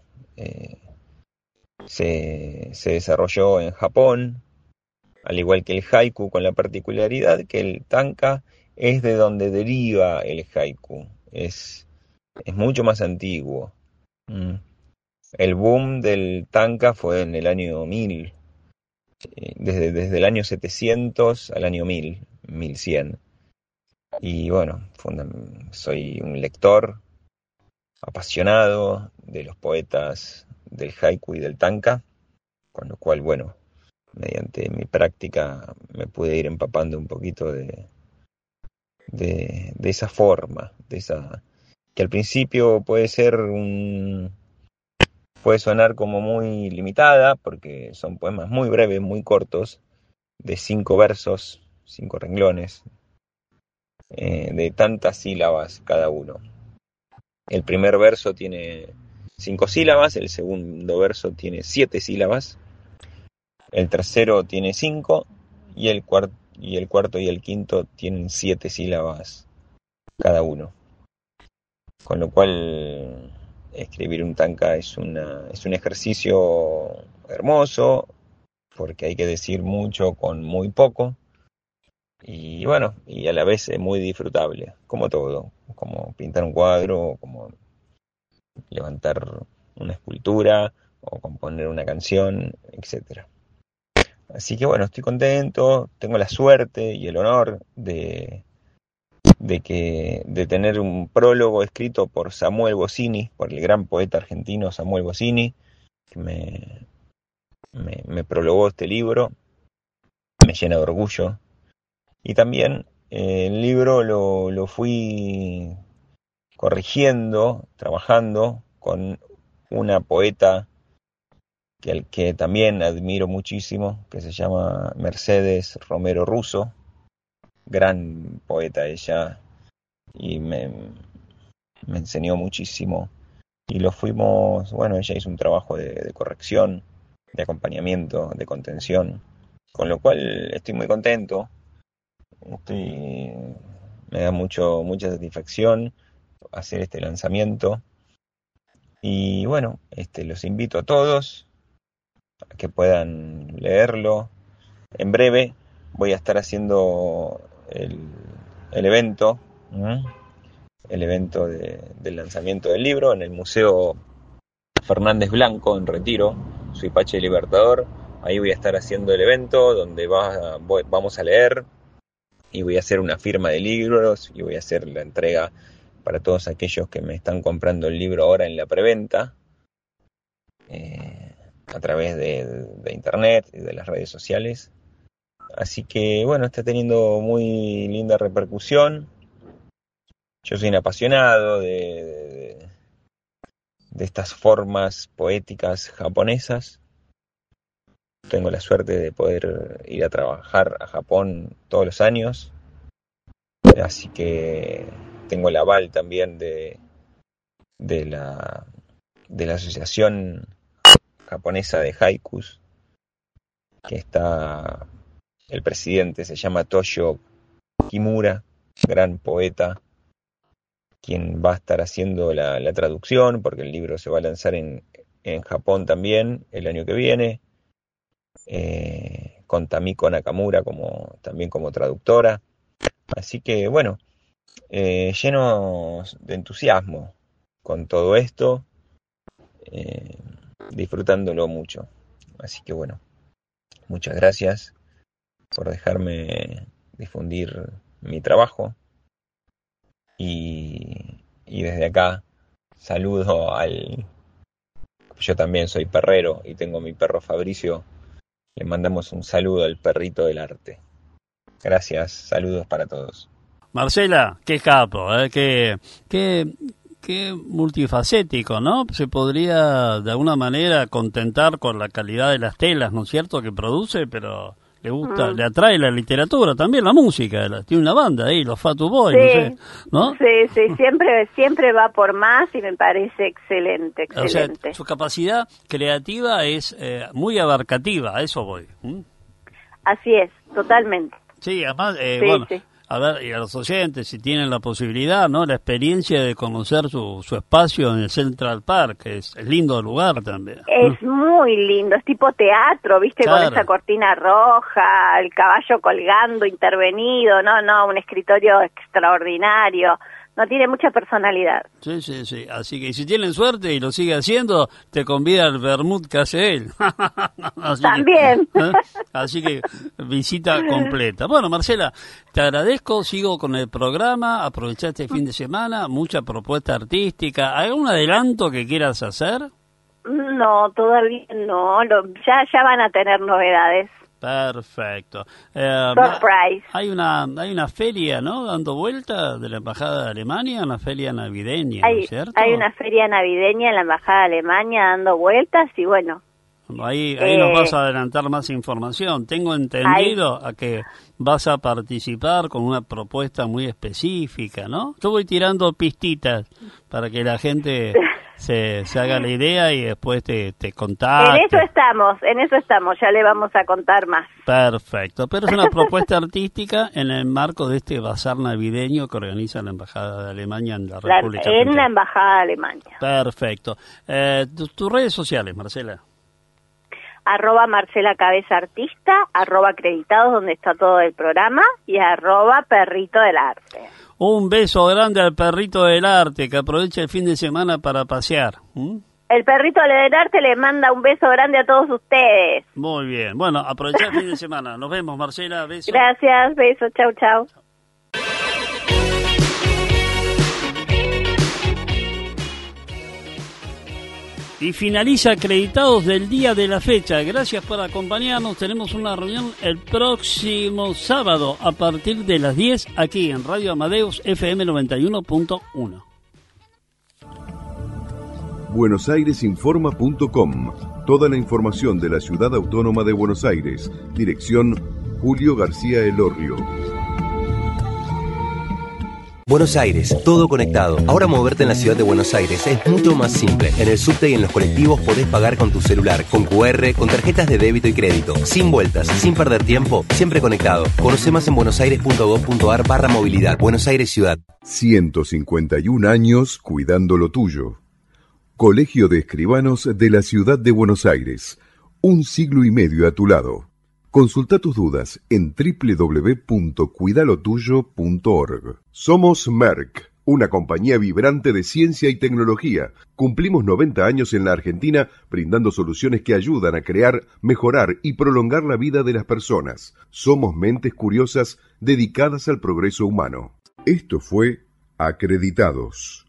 se desarrolló en Japón, al igual que el haiku, con la particularidad que el tanka es de donde deriva el haiku, es mucho más antiguo. El boom del tanka fue en el año 1000, desde el año 700 al año 1100. Y bueno, soy un lector apasionado de los poetas del haiku y del tanka, con lo cual, bueno, mediante mi práctica me pude ir empapando un poquito de esa forma, que al principio puede sonar como muy limitada, porque son poemas muy breves, muy cortos, de 5 versos, 5 renglones, de tantas sílabas cada uno. El primer verso tiene 5 sílabas, el segundo verso tiene 7 sílabas, el tercero tiene 5, y el cuarto y el quinto tienen 7 sílabas cada uno. Con lo cual, escribir un tanka es un ejercicio hermoso, porque hay que decir mucho con muy poco, y bueno, y a la vez es muy disfrutable, como todo, como pintar un cuadro, como levantar una escultura, o componer una canción, etcétera. Así que bueno, estoy contento, tengo la suerte y el honor de tener un prólogo escrito por Samuel Bossini, por el gran poeta argentino Samuel Bossini, que me prologó este libro, me llena de orgullo. Y también el libro lo fui corrigiendo, trabajando con una poeta que también admiro muchísimo, que se llama Mercedes Romero Russo, gran poeta ella, y me enseñó muchísimo, y ella hizo un trabajo de corrección, de acompañamiento, de contención, con lo cual estoy muy contento, me da mucha satisfacción hacer este lanzamiento, y bueno, los invito a todos a que puedan leerlo. En breve voy a estar haciendo el evento del lanzamiento del libro en el Museo Fernández Blanco en Retiro, Suipache Libertador. Ahí voy a estar haciendo el evento donde vamos a leer, y voy a hacer una firma de libros, y voy a hacer la entrega para todos aquellos que me están comprando el libro ahora en la preventa, a través de internet y de las redes sociales. Así que bueno, está teniendo muy linda repercusión. Yo soy un apasionado de estas formas poéticas japonesas. Tengo la suerte de poder ir a trabajar a Japón todos los años. Así que tengo el aval también de la Asociación Japonesa de Haikus, que está el presidente, se llama Toshio Kimura, gran poeta, quien va a estar haciendo la traducción, porque el libro se va a lanzar en Japón también el año que viene, con Tamiko Nakamura también como traductora. Así que bueno, llenos de entusiasmo con todo esto, disfrutándolo mucho. Así que bueno, muchas gracias por dejarme difundir mi trabajo, y desde acá saludo yo también soy perrero y tengo mi perro Fabricio. Le mandamos un saludo al perrito del arte. Gracias, saludos para todos. Marcela, qué capo, qué multifacético, ¿no? Se podría de alguna manera contentar con la calidad de las telas, ¿no es cierto?, que produce, pero le gusta, le atrae la literatura, también la música. Tiene una banda ahí, los Fatu Boys, sí, ¿no? Sí, siempre va por más y me parece excelente. O sea, su capacidad creativa es muy abarcativa, a eso voy. Así es, totalmente. Sí, además, sí. A ver, y a los oyentes, si tienen la posibilidad, ¿no? La experiencia de conocer su espacio en el Central Park, es lindo lugar también. Es muy lindo, es tipo teatro, ¿viste? Claro. Con esa cortina roja, el caballo colgando, intervenido, un escritorio extraordinario. No, tiene mucha personalidad. Sí. Así que si tienen suerte y lo sigue haciendo, te convida al vermut que hace él. También. Así que visita completa. Bueno, Marcela, te agradezco. Sigo con el programa. Aprovechá este fin de semana. Mucha propuesta artística. ¿Algún adelanto que quieras hacer? No, todavía no. Ya van a tener novedades. Perfecto. Surprise. Hay una feria, ¿no?, dando vuelta de la Embajada de Alemania, una feria navideña, ¿no es cierto? Hay una feria navideña en la Embajada de Alemania dando vueltas y bueno. Ahí nos vas a adelantar más información. Tengo entendido a que vas a participar con una propuesta muy específica, ¿no? Yo voy tirando pistitas para que la gente se haga la idea y después te contacte. En eso estamos, ya le vamos a contar más. Perfecto, pero es una propuesta artística en el marco de este bazar navideño que organiza la Embajada de Alemania en la República Argentina. En la Embajada de Alemania. Perfecto. Tus redes sociales, Marcela. @Marcela Cabeza Artista, @Acreditados, donde está todo el programa, y @Perrito del Arte. Un beso grande al Perrito del Arte, que aprovecha el fin de semana para pasear. El Perrito del Arte le manda un beso grande a todos ustedes. Muy bien. Bueno, aprovecha el fin de semana. Nos vemos, Marcela. Beso. Gracias, beso. Chau. Y finaliza Acreditados del día de la fecha. Gracias por acompañarnos. Tenemos una reunión el próximo sábado a partir de las 10 aquí en Radio Amadeus FM 91.1. buenosairesinforma.com. Toda la información de la Ciudad Autónoma de Buenos Aires. Dirección Julio García Elorrio. Buenos Aires, todo conectado. Ahora moverte en la ciudad de Buenos Aires es mucho más simple. En el subte y en los colectivos podés pagar con tu celular, con QR, con tarjetas de débito y crédito, sin vueltas, sin perder tiempo, siempre conectado. Conoce más en buenosaires.gov.ar/movilidad. Buenos Aires Ciudad. 151 años cuidando lo tuyo. Colegio de Escribanos de la Ciudad de Buenos Aires. 1 siglo y medio a tu lado. Consulta tus dudas en www.cuidalotuyo.org. Somos Merck, una compañía vibrante de ciencia y tecnología. Cumplimos 90 años en la Argentina brindando soluciones que ayudan a crear, mejorar y prolongar la vida de las personas. Somos mentes curiosas dedicadas al progreso humano. Esto fue Acreditados.